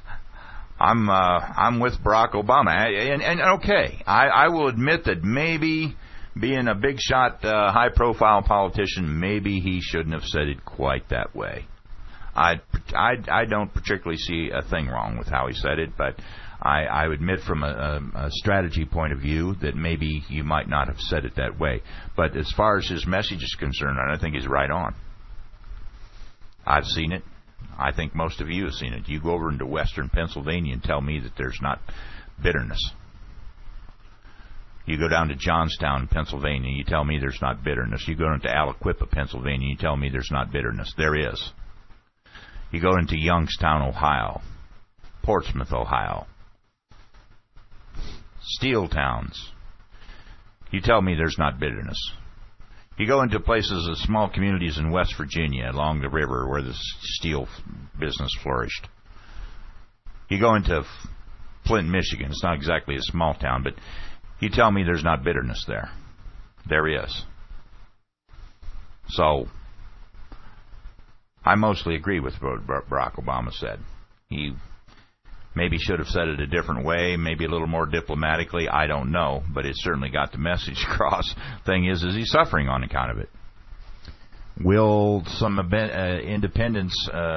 I'm with Barack Obama, and okay, I will admit that maybe being a big shot, high-profile politician, maybe he shouldn't have said it quite that way. I don't particularly see a thing wrong with how he said it, but I admit from a strategy point of view that maybe you might not have said it that way. But as far as his message is concerned, I think he's right on. I've seen it. I think most of you have seen it. You go over into western Pennsylvania and tell me that there's not bitterness. You go down to Johnstown, Pennsylvania, you tell me there's not bitterness. You go into Aliquippa, Pennsylvania, you tell me there's not bitterness. There is. You go into Youngstown, Ohio, Portsmouth, Ohio, steel towns. You tell me there's not bitterness. You go into places, small communities in West Virginia along the river where the steel business flourished. You go into Flint, Michigan. It's not exactly a small town, but you tell me there's not bitterness there. There is. So, I mostly agree with what Barack Obama said. He maybe should have said it a different way, maybe a little more diplomatically. I don't know, but it certainly got the message across. Thing is he's suffering on account of it. Will some independents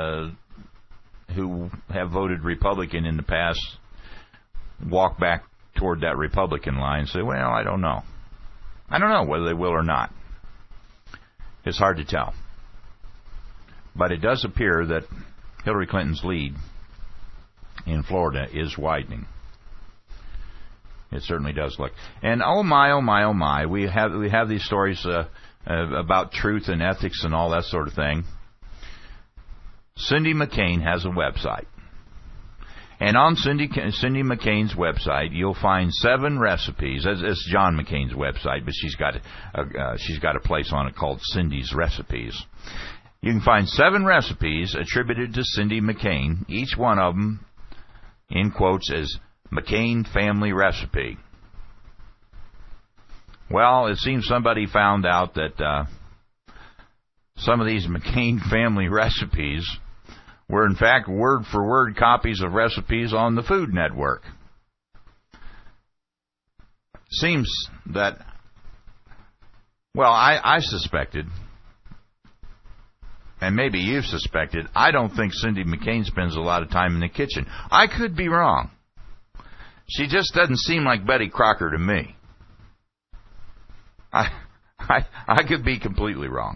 who have voted Republican in the past walk back toward that Republican line and say, well, I don't know. I don't know whether they will or not. It's hard to tell. But it does appear that Hillary Clinton's lead in Florida is widening. It certainly does look. And oh my, we have these stories about truth and ethics and all that sort of thing. Cindy McCain has a website. And on Cindy McCain's website, you'll find 7 recipes. It's John McCain's website, but she's got a place on it called Cindy's Recipes. You can find 7 recipes attributed to Cindy McCain, each one of them in quotes as McCain family recipe. Well, it seems somebody found out that some of these McCain family recipes were in fact word-for-word copies of recipes on the Food Network. Seems that, well, I suspected, and maybe you've suspected, I don't think Cindy McCain spends a lot of time in the kitchen. I could be wrong. She just doesn't seem like Betty Crocker to me. I could be completely wrong.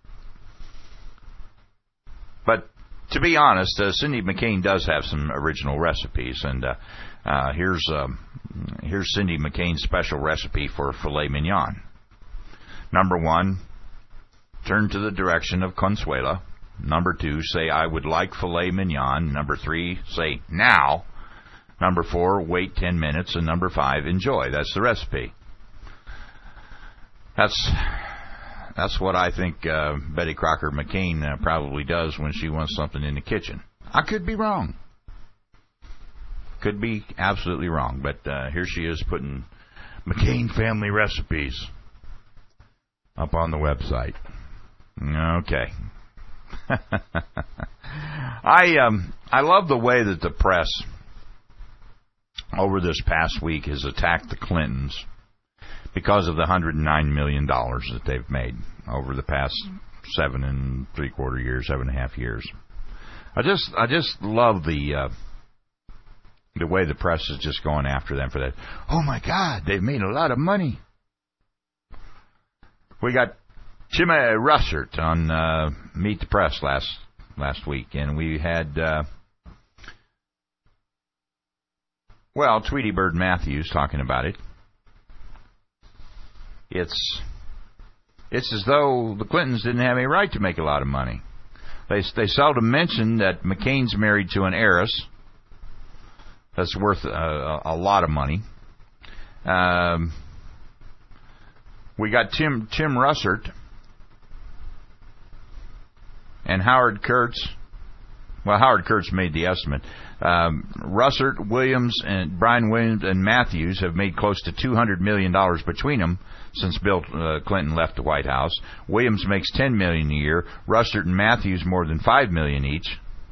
But to be honest, Cindy McCain does have some original recipes, and here's Here's Cindy McCain's special recipe for filet mignon. Number 1, turn to the direction of Consuela. Number 2, say, I would like filet mignon. Number 3, say, now. Number 4, wait 10 minutes. And number 5, enjoy. That's the recipe. That's what I think Betty Crocker McCain probably does when she wants something in the kitchen. I could be wrong. Could be absolutely wrong. But here she is putting McCain family recipes up on the website. Okay. I love the way that the press over this past week has attacked the Clintons because of the $109 million that they've made over the past 7.75 years, 7.5 years. I just love the way the press is just going after them for that. Oh my God, they've made a lot of money. We got Jimmy Russert on Meet the Press last week, and we had Tweety Bird Matthews talking about it. It's as though the Clintons didn't have any right to make a lot of money. They seldom mention that McCain's married to an heiress that's worth a lot of money. We got Tim Russert and Howard Kurtz. Well, Howard Kurtz made the estimate. Russert, Williams, and Brian Williams and Matthews have made close to $200 million between them since Bill Clinton left the White House. Williams makes $10 million a year. Russert and Matthews more than $5 million each.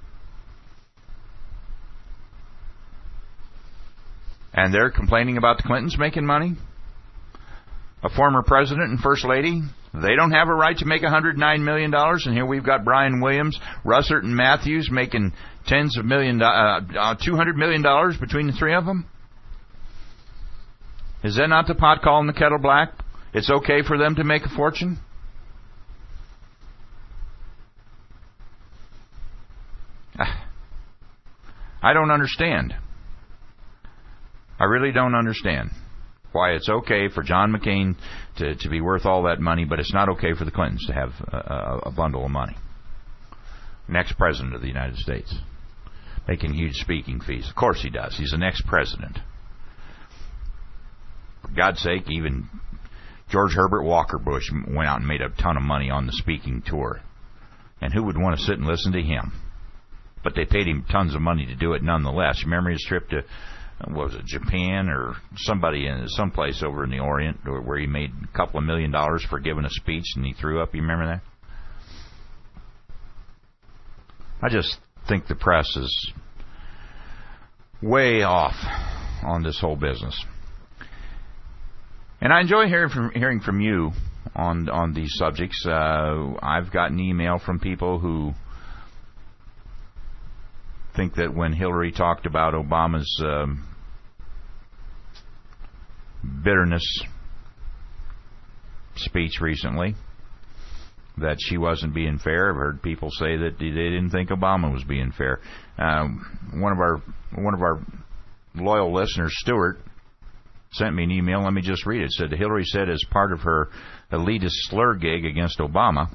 And they're complaining about the Clintons making money? A former president and first lady, they don't have a right to make $109 million, and here we've got Brian Williams, Russert, and Matthews making $200 million between the three of them? Is that not the pot calling the kettle black? It's okay for them to make a fortune? I don't understand. I really don't understand why it's okay for John McCain to be worth all that money, but it's not okay for the Clintons to have a bundle of money. Next president of the United States. Making huge speaking fees. Of course he does. He's the next president. For God's sake, even George Herbert Walker Bush went out and made a ton of money on the speaking tour. And who would want to sit and listen to him? But they paid him tons of money to do it nonetheless. Remember his trip to, what was it, Japan or someplace over in the Orient where he made a couple of $1 million for giving a speech and he threw up? You remember that? I just think the press is way off on this whole business. And I enjoy hearing from you on these subjects. I've gotten email from people who think that when Hillary talked about Obama's bitterness speech recently, that she wasn't being fair. I've heard people say that they didn't think Obama was being fair. One of our loyal listeners, Stuart, sent me an email. Let me just read it. It said, Hillary said as part of her elitist slur gig against Obama,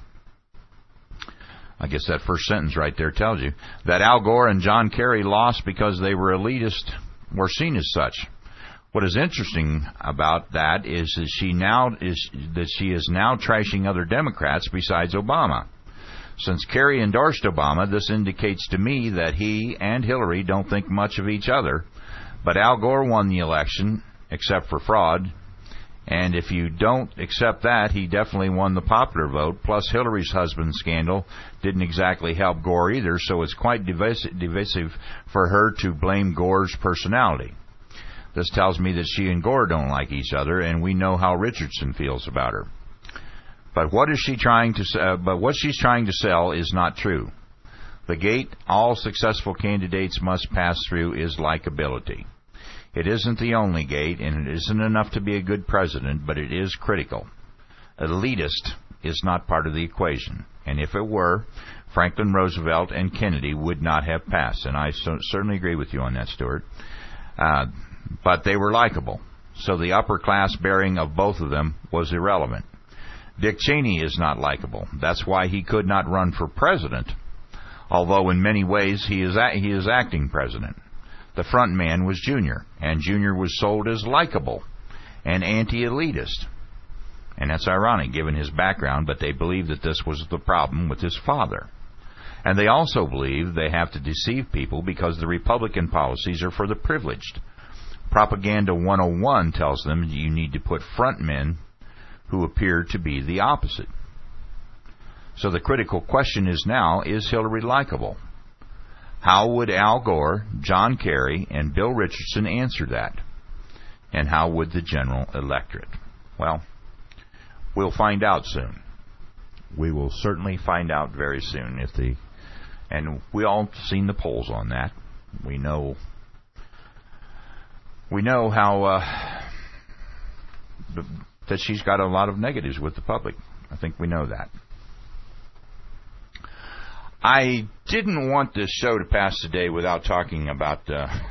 I guess that first sentence right there tells you, that Al Gore and John Kerry lost because they were elitist, were seen as such. What is interesting about that is that she is now trashing other Democrats besides Obama. Since Kerry endorsed Obama, this indicates to me that he and Hillary don't think much of each other. But Al Gore won the election, except for fraud. And if you don't accept that, he definitely won the popular vote. Plus, Hillary's husband scandal didn't exactly help Gore either, so it's quite divisive for her to blame Gore's personality. This tells me that she and Gore don't like each other, and we know how Richardson feels about her. But what she's trying to sell is not true. The gate all successful candidates must pass through is likability. It isn't the only gate, and it isn't enough to be a good president, but it is critical. Elitist is not part of the equation, and if it were, Franklin Roosevelt and Kennedy would not have passed, and I certainly agree with you on that, Stuart. but they were likable. So the upper class bearing of both of them was irrelevant. Dick Cheney is not likable. That's why he could not run for president, although in many ways he is acting president. The front man was Junior, and Junior was sold as likable and anti-elitist. And that's ironic given his background, but they believe that this was the problem with his father. And they also believe they have to deceive people because the Republican policies are for the privileged. Propaganda 101 tells them you need to put front men who appear to be the opposite. So the critical question is now, is Hillary likable? How would Al Gore, John Kerry, and Bill Richardson answer that? And how would the general electorate? Well, we'll find out soon. We will certainly find out very soon and we all seen the polls on that. We know how that she's got a lot of negatives with the public. I think we know that. I didn't want this show to pass today without talking about,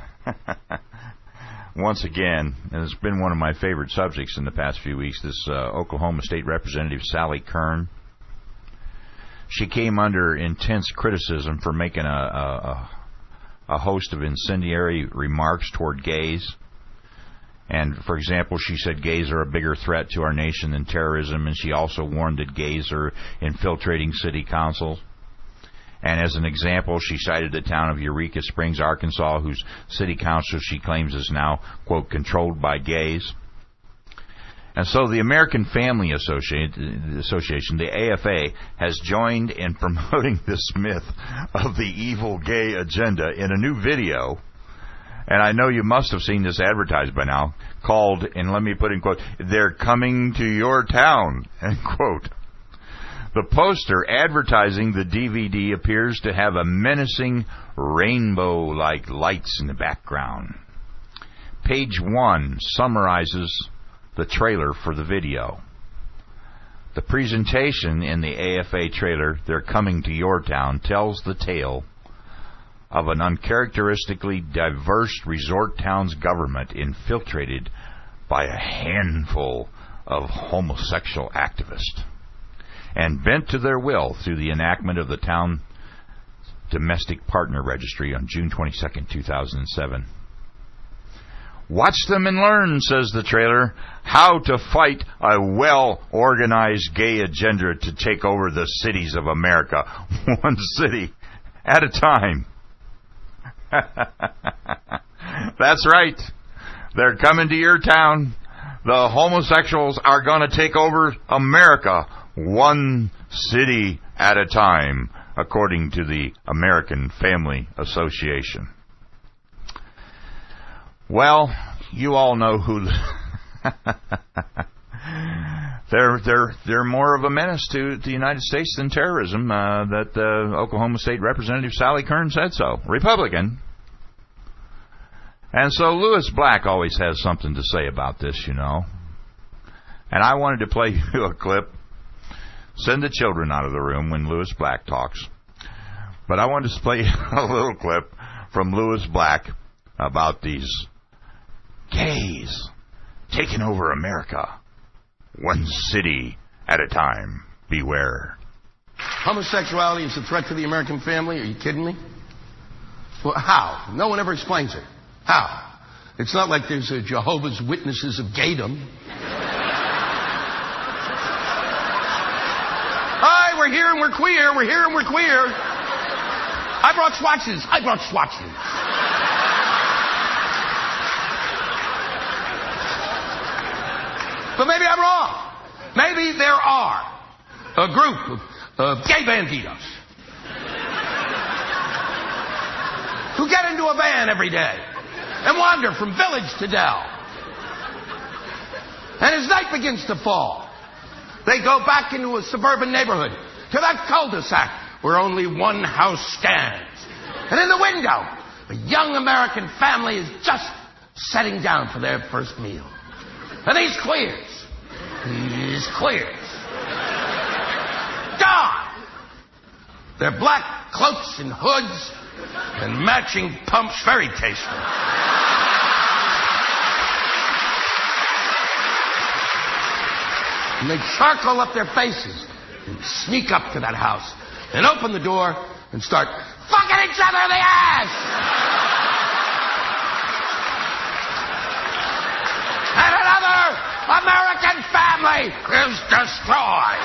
once again, and it's been one of my favorite subjects in the past few weeks, this Oklahoma State Representative Sally Kern. She came under intense criticism for making a host of incendiary remarks toward gays. And, for example, she said gays are a bigger threat to our nation than terrorism, and she also warned that gays are infiltrating city councils. And as an example, she cited the town of Eureka Springs, Arkansas, whose city council she claims is now, quote, controlled by gays. And so the American Family Association, the AFA, has joined in promoting this myth of the evil gay agenda in a new video. And I know you must have seen this advertised by now, called, and let me put in quote, "They're coming to your town," end quote. The poster advertising the DVD appears to have a menacing rainbow-like lights in the background. Page 1 summarizes the trailer for the video. The presentation in the AFA trailer, "They're Coming to Your Town," tells the tale of an uncharacteristically diverse resort town's government infiltrated by a handful of homosexual activists and bent to their will through the enactment of the town domestic partner registry on June 22, 2007. Watch them and learn, says the trailer, how to fight a well-organized gay agenda to take over the cities of America, one city at a time. That's right. They're coming to your town. The homosexuals are going to take over America, one city at a time, according to the American Family Association. Well, you all know who. They're more of a menace to the United States than terrorism. That Oklahoma State Representative Sally Kern said so. Republican. And so Lewis Black always has something to say about this, you know. And I wanted to play you a clip. Send the children out of the room when Lewis Black talks. But I wanted to play a little clip from Lewis Black about these gays taking over America, one city at a time. Beware. Homosexuality is a threat to the American family? Are you kidding me? Well, how? No one ever explains it. How? It's not like there's a Jehovah's Witnesses of gaydom. Hi, we're here and we're queer. We're here and we're queer. I brought swatches. But maybe I'm wrong. Maybe there are a group of gay banditos who get into a van every day and wander from village to dell. And as night begins to fall, they go back into a suburban neighborhood, to that cul-de-sac where only one house stands. And in the window, a young American family is just setting down for their first meal. And these queers, gone! Their black cloaks and hoods and matching pumps, very tasteful. And they'd circle up their faces and sneak up to that house and open the door and start fucking each other in the ass. And another American family is destroyed.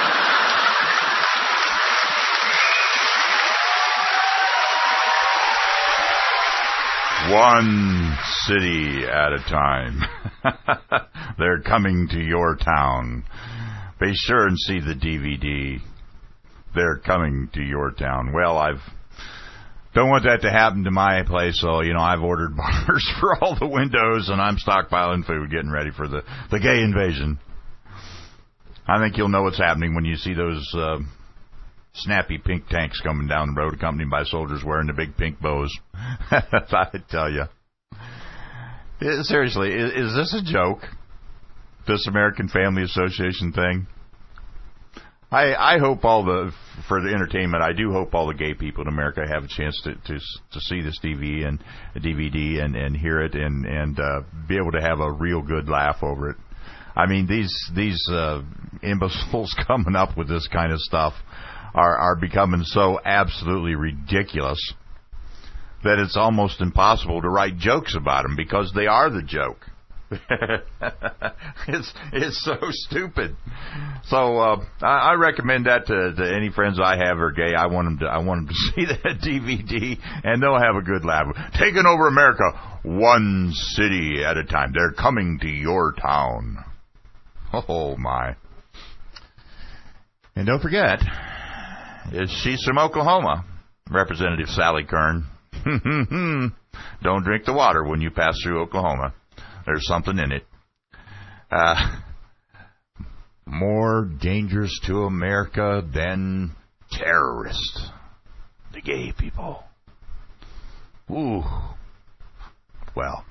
One city at a time. They're coming to your town. Be sure and see the DVD. They're coming to your town. Well, don't want that to happen to my place, so, I've ordered bars for all the windows, and I'm stockpiling food, getting ready for the gay invasion. I think you'll know what's happening when you see those snappy pink tanks coming down the road, accompanied by soldiers wearing the big pink bows. I tell you. Seriously, is this a joke? This American Family Association thing? I hope for the entertainment, I do hope all the gay people in America have a chance to see this DVD and hear it and be able to have a real good laugh over it. I mean, these imbeciles coming up with this kind of stuff are becoming so absolutely ridiculous that it's almost impossible to write jokes about them because they are the joke. It's so stupid. So I recommend that to any friends I have who are gay. I want them to see that DVD, and they'll have a good laugh. Taking over America, one city at a time. They're coming to your town. Oh my! And don't forget, she's from Oklahoma, Representative Sally Kern. Don't drink the water when you pass through Oklahoma. There's something in it. More dangerous to America than terrorists. The gay people. Ooh. Well.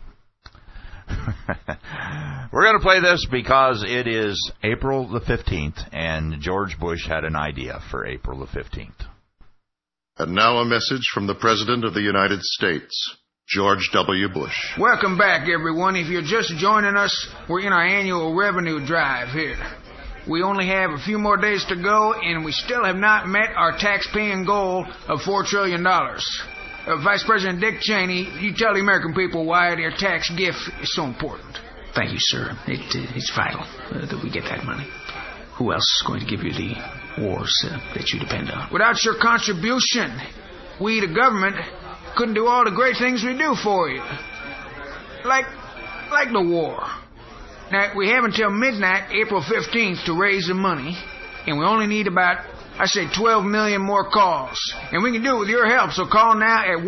We're going to play this because it is April the 15th, and George Bush had an idea for April the 15th. And now a message from the President of the United States, George W. Bush. Welcome back, everyone. If you're just joining us, we're in our annual revenue drive here. We only have a few more days to go, and we still have not met our tax-paying goal of $4 trillion. Vice President Dick Cheney, you tell the American people why their tax gift is so important. Thank you, sir. It's vital that we get that money. Who else is going to give you the wars that you depend on? Without your contribution, we, the government, couldn't do all the great things we do for you. Like the war. Now, we have until midnight, April 15th, to raise the money, and we only need about, 12 million more calls. And we can do it with your help, so call now at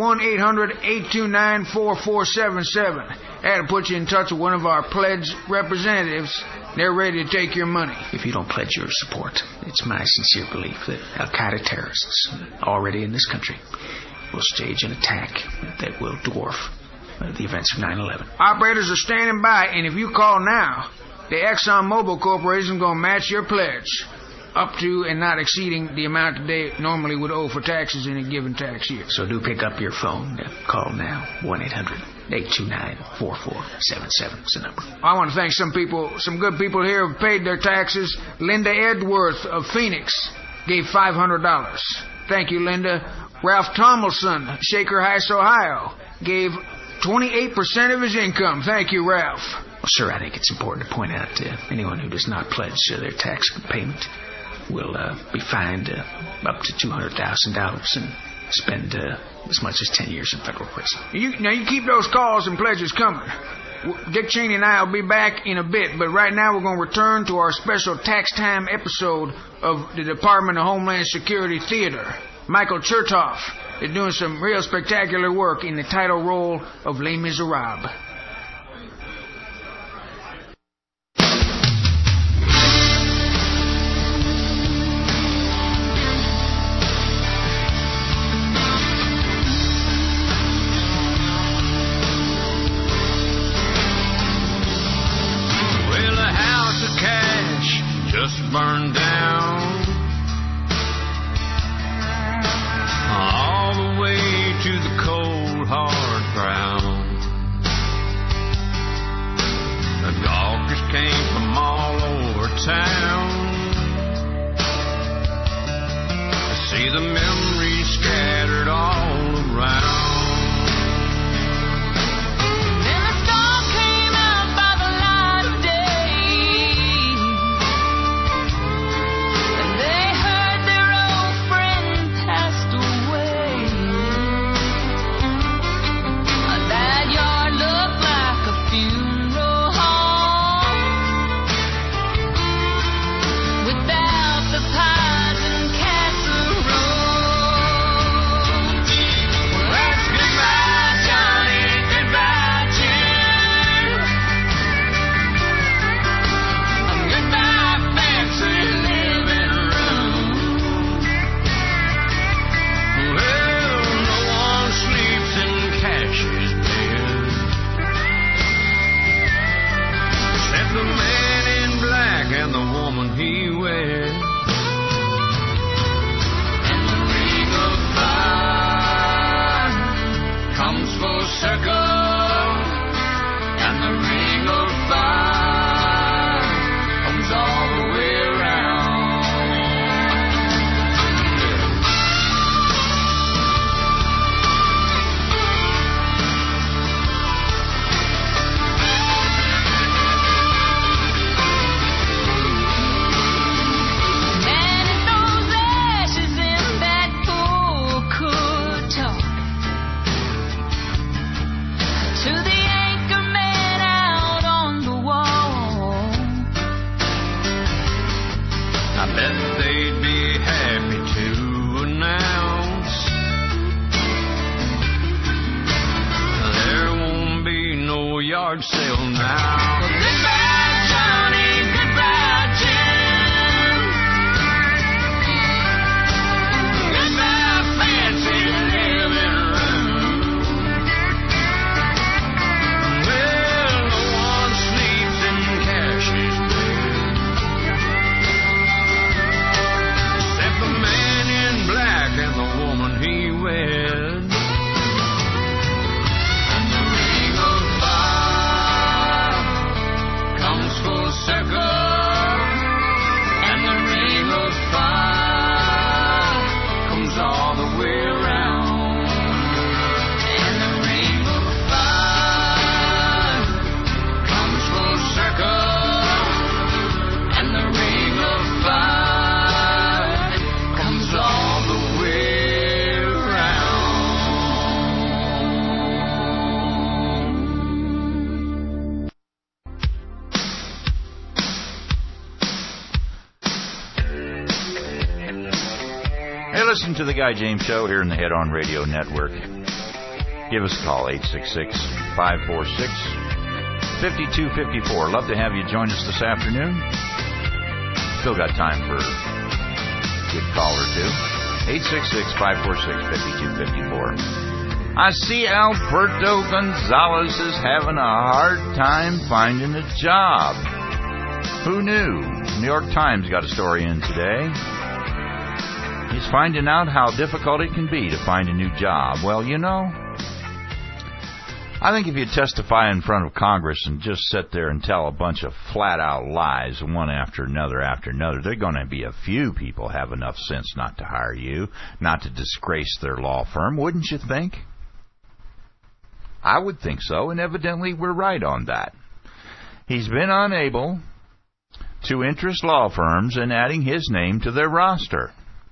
1-800-829-4477. That'll put you in touch with one of our pledge representatives. They're ready to take your money. If you don't pledge your support, it's my sincere belief that Al-Qaeda terrorists already in this country will stage an attack that will dwarf the events of 9/11. Operators are standing by, and if you call now, the ExxonMobil Corporation is going to match your pledge up to and not exceeding the amount that they normally would owe for taxes in a given tax year. So do pick up your phone. Call now. 1-800-829-4477 is the number. I want to thank some good people here who have paid their taxes. Linda Edworth of Phoenix gave $500. Thank you, Linda. Ralph Tomlinson, Shaker Heights, Ohio, gave 28% of his income. Thank you, Ralph. Well, sir, I think it's important to point out anyone who does not pledge their tax payment will be fined up to $200,000 and spend as much as 10 years in federal prison. Now, you keep those calls and pledges coming. Dick Cheney and I will be back in a bit, but right now we're going to return to our special tax time episode of the Department of Homeland Security Theater. Michael Chertoff is doing some real spectacular work in the title role of Les Miserables. Burned down all the way to the cold hard ground. sale now. Goodbye, Johnny, goodbye, Jim. Goodbye, fancy living room. Well, no one sleeps in Cash's bed, except the man in black and the woman he wed. And the ring of fire comes full circle, and the ring of fire comes all the way around. And the ring of fire comes full circle, and the ring of fire comes all the way around. Hey, listen to the Guy James Show here in the Head On Radio Network. Give us a call, 866-546-5254. Love to have you join us this afternoon. Still got time for a good call or two. 866-546-5254. I see Alberto Gonzalez is having a hard time finding a job. Who knew? New York Times got a story in today. He's finding out how difficult it can be to find a new job. Well, you know, I think if you testify in front of Congress and just sit there and tell a bunch of flat-out lies one after another, there are going to be a few people have enough sense not to hire you, not to disgrace their law firm, wouldn't you think? I would think so, and evidently we're right on that. He's been unable to interest law firms in adding his name to their roster.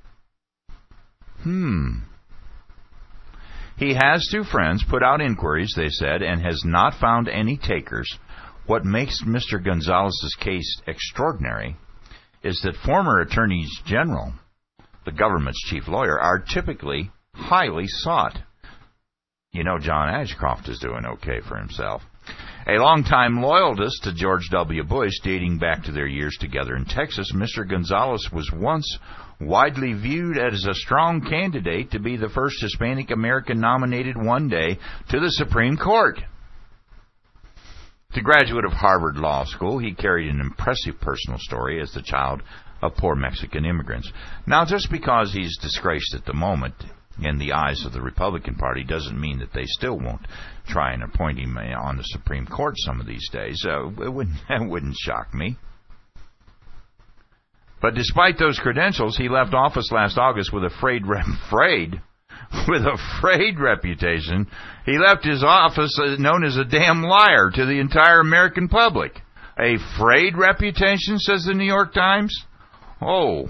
He has, through friends, put out inquiries, they said, and has not found any takers. What makes Mr. Gonzalez's case extraordinary is that former attorneys general, the government's chief lawyer, are typically highly sought. You know, John Ashcroft is doing okay for himself. A longtime loyalist to George W. Bush, dating back to their years together in Texas, Mr. Gonzalez was once widely viewed as a strong candidate to be the first Hispanic American nominated one day to the Supreme Court. The graduate of Harvard Law School, he carried an impressive personal story as the child of poor Mexican immigrants. Now, just because he's disgraced at the moment in the eyes of the Republican Party doesn't mean that they still won't try and appoint him on the Supreme Court some of these days. That wouldn't shock me. But despite those credentials, he left office last August with a frayed reputation. He left his office known as a damn liar to the entire American public. A frayed reputation, says the New York Times? Oh.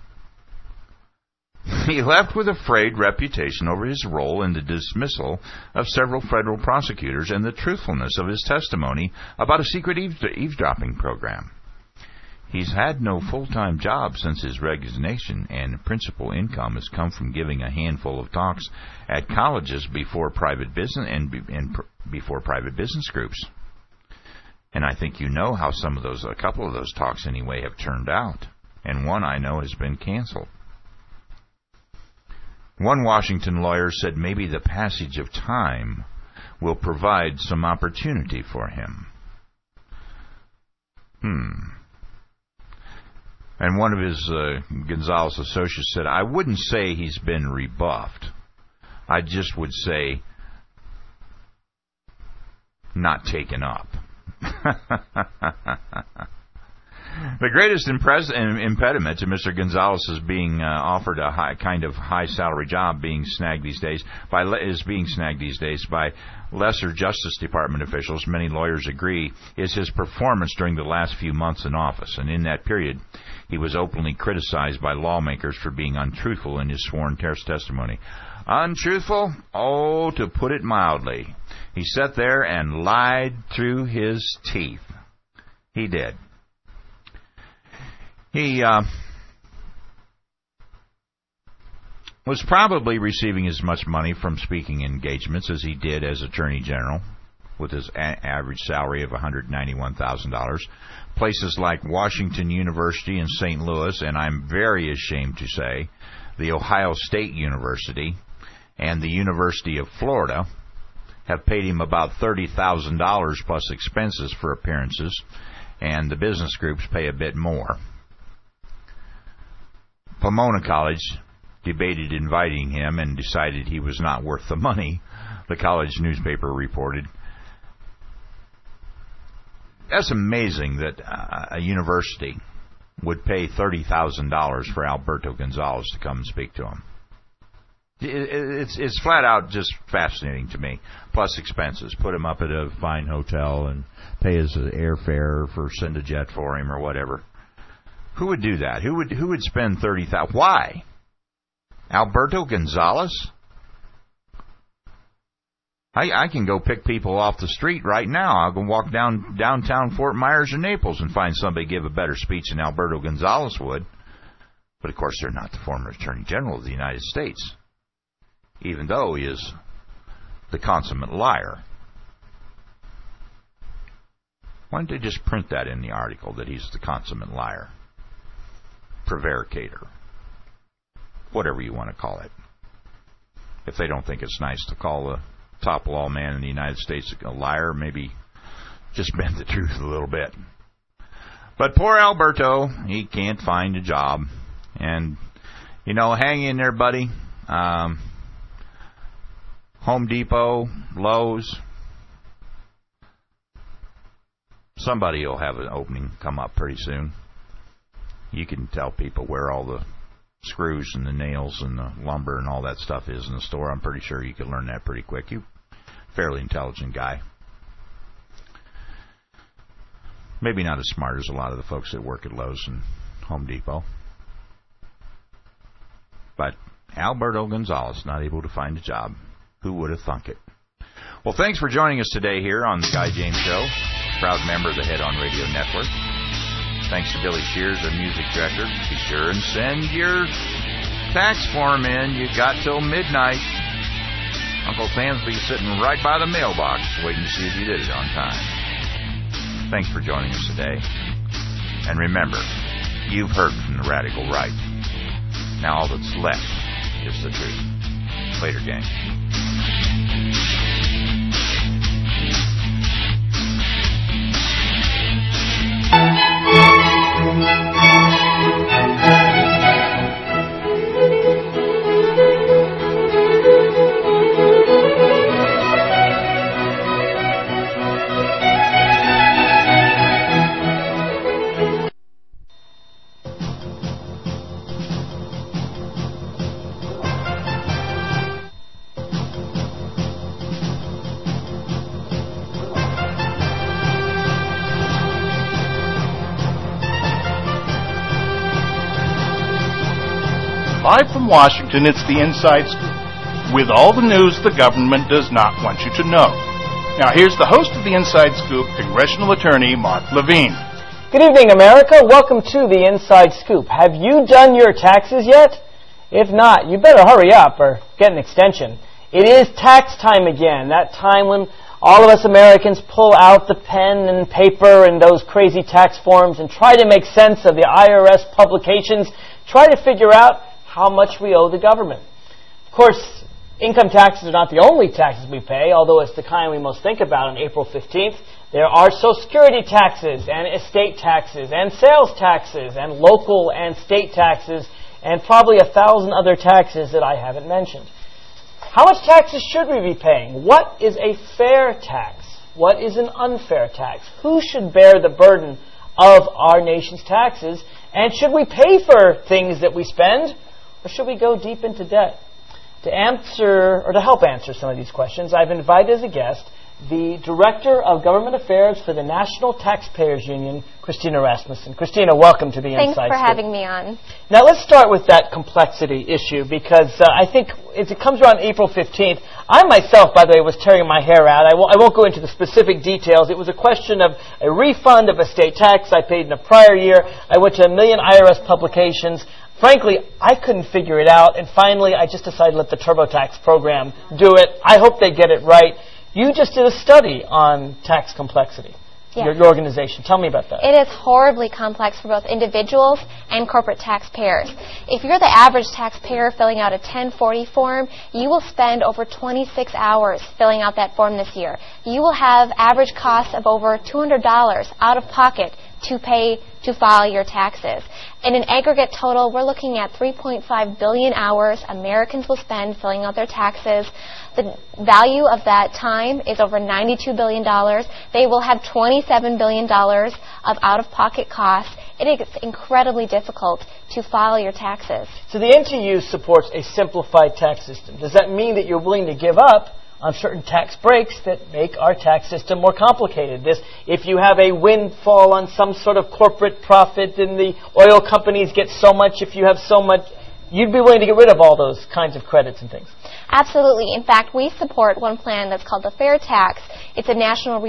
He left with a frayed reputation over his role in the dismissal of several federal prosecutors and the truthfulness of his testimony about a secret eavesdropping program. He's had no full-time job since his resignation, and principal income has come from giving a handful of talks at colleges before private business before private business groups. And I think you know how a couple of those talks anyway, have turned out, and one I know has been canceled. One Washington lawyer said maybe the passage of time will provide some opportunity for him. And one of his Gonzalez associates said, I wouldn't say he's been rebuffed. I just would say not taken up. The greatest impediment to Mr. Gonzalez's being offered a high salary job being snagged these days by lesser Justice Department officials, many lawyers agree, is his performance during the last few months in office. And in that period, he was openly criticized by lawmakers for being untruthful in his sworn testimony. Untruthful? Oh, to put it mildly. He sat there and lied through his teeth. He did. He was probably receiving as much money from speaking engagements as he did as Attorney General. with his average salary of $191,000. Places like Washington University in St. Louis, and I'm very ashamed to say, the Ohio State University and the University of Florida have paid him about $30,000 plus expenses for appearances, and the business groups pay a bit more. Pomona College debated inviting him and decided he was not worth the money, the college newspaper reported. That's amazing that a university would pay $30,000 for Alberto Gonzales to come and speak to him. It's flat out just fascinating to me. Plus expenses. Put him up at a fine hotel and pay his airfare for send a jet for him or whatever. Who would do that? Who would spend $30,000? Why? Alberto Gonzales? I can go pick people off the street right now. I'll go walk downtown Fort Myers or Naples and find somebody give a better speech than Alberto Gonzales would. But of course, they're not the former Attorney General of the United States, even though he is the consummate liar. Why don't they just print that in the article that he's the consummate liar, prevaricator, whatever you want to call it? If they don't think it's nice to call the top law man in the United States a liar, maybe just bend the truth a little bit. But poor Alberto, he can't find a job. And, you know, hang in there, buddy. Home Depot, Lowe's, somebody will have an opening come up pretty soon. You can tell people where all the screws and the nails and the lumber and all that stuff is in the store. I'm pretty sure you could learn that pretty quick. You're a fairly intelligent guy. Maybe not as smart as a lot of the folks that work at Lowe's and Home Depot. But Alberto Gonzales not able to find a job. Who would have thunk it? Well, thanks for joining us today here on the Guy James Show. Proud member of the Head On Radio Network. Thanks to Billy Shears, our music director. Be sure and send your tax form in. You got till midnight. Uncle Sam's be sitting right by the mailbox waiting to see if you did it on time. Thanks for joining us today. And remember, you've heard from the radical right. Now all that's left is the truth. Later, gang. Live from Washington, it's the Inside Scoop, with all the news the government does not want you to know. Now, here's the host of the Inside Scoop, Congressional Attorney Mark Levine. Good evening, America. Welcome to the Inside Scoop. Have you done your taxes yet? If not, you better hurry up or get an extension. It is tax time again, that time when all of us Americans pull out the pen and paper and those crazy tax forms and try to make sense of the IRS publications, try to figure out how much we owe the government. Of course, income taxes are not the only taxes we pay, although it's the kind we most think about on April 15th. There are Social Security taxes and estate taxes and sales taxes and local and state taxes and probably 1,000 other taxes that I haven't mentioned. How much taxes should we be paying? What is a fair tax? What is an unfair tax? Who should bear the burden of our nation's taxes? And should we pay for things that we spend? Or should we go deep into debt? To answer, or to help answer some of these questions, I've invited as a guest the Director of Government Affairs for the National Taxpayers Union, Christina Rasmussen. Christina, welcome to the Inside Scoop. Thanks for having me on. Now let's start with that complexity issue because I think as it comes around April 15th, I myself, by the way, was tearing my hair out. I won't go into the specific details. It was a question of a refund of a state tax I paid in a prior year. I went to 1 million IRS publications. Frankly, I couldn't figure it out, and finally I just decided to let the TurboTax program do it. I hope they get it right. You just did a study on tax complexity. Yes. Your organization. Tell me about that. It is horribly complex for both individuals and corporate taxpayers. If you're the average taxpayer filling out a 1040 form, you will spend over 26 hours filling out that form this year. You will have average costs of over $200 out of pocket to pay to file your taxes. In an aggregate total, we're looking at 3.5 billion hours Americans will spend filling out their taxes. The value of that time is over $92 billion. They will have $27 billion of out-of-pocket costs. It is incredibly difficult to file your taxes. So the NTU supports a simplified tax system. Does that mean that you're willing to give up on certain tax breaks that make our tax system more complicated? If you have a windfall on some sort of corporate profit and the oil companies get so much, if you have so much, you'd be willing to get rid of all those kinds of credits and things? Absolutely. In fact, we support one plan that's called the Fair Tax. It's a national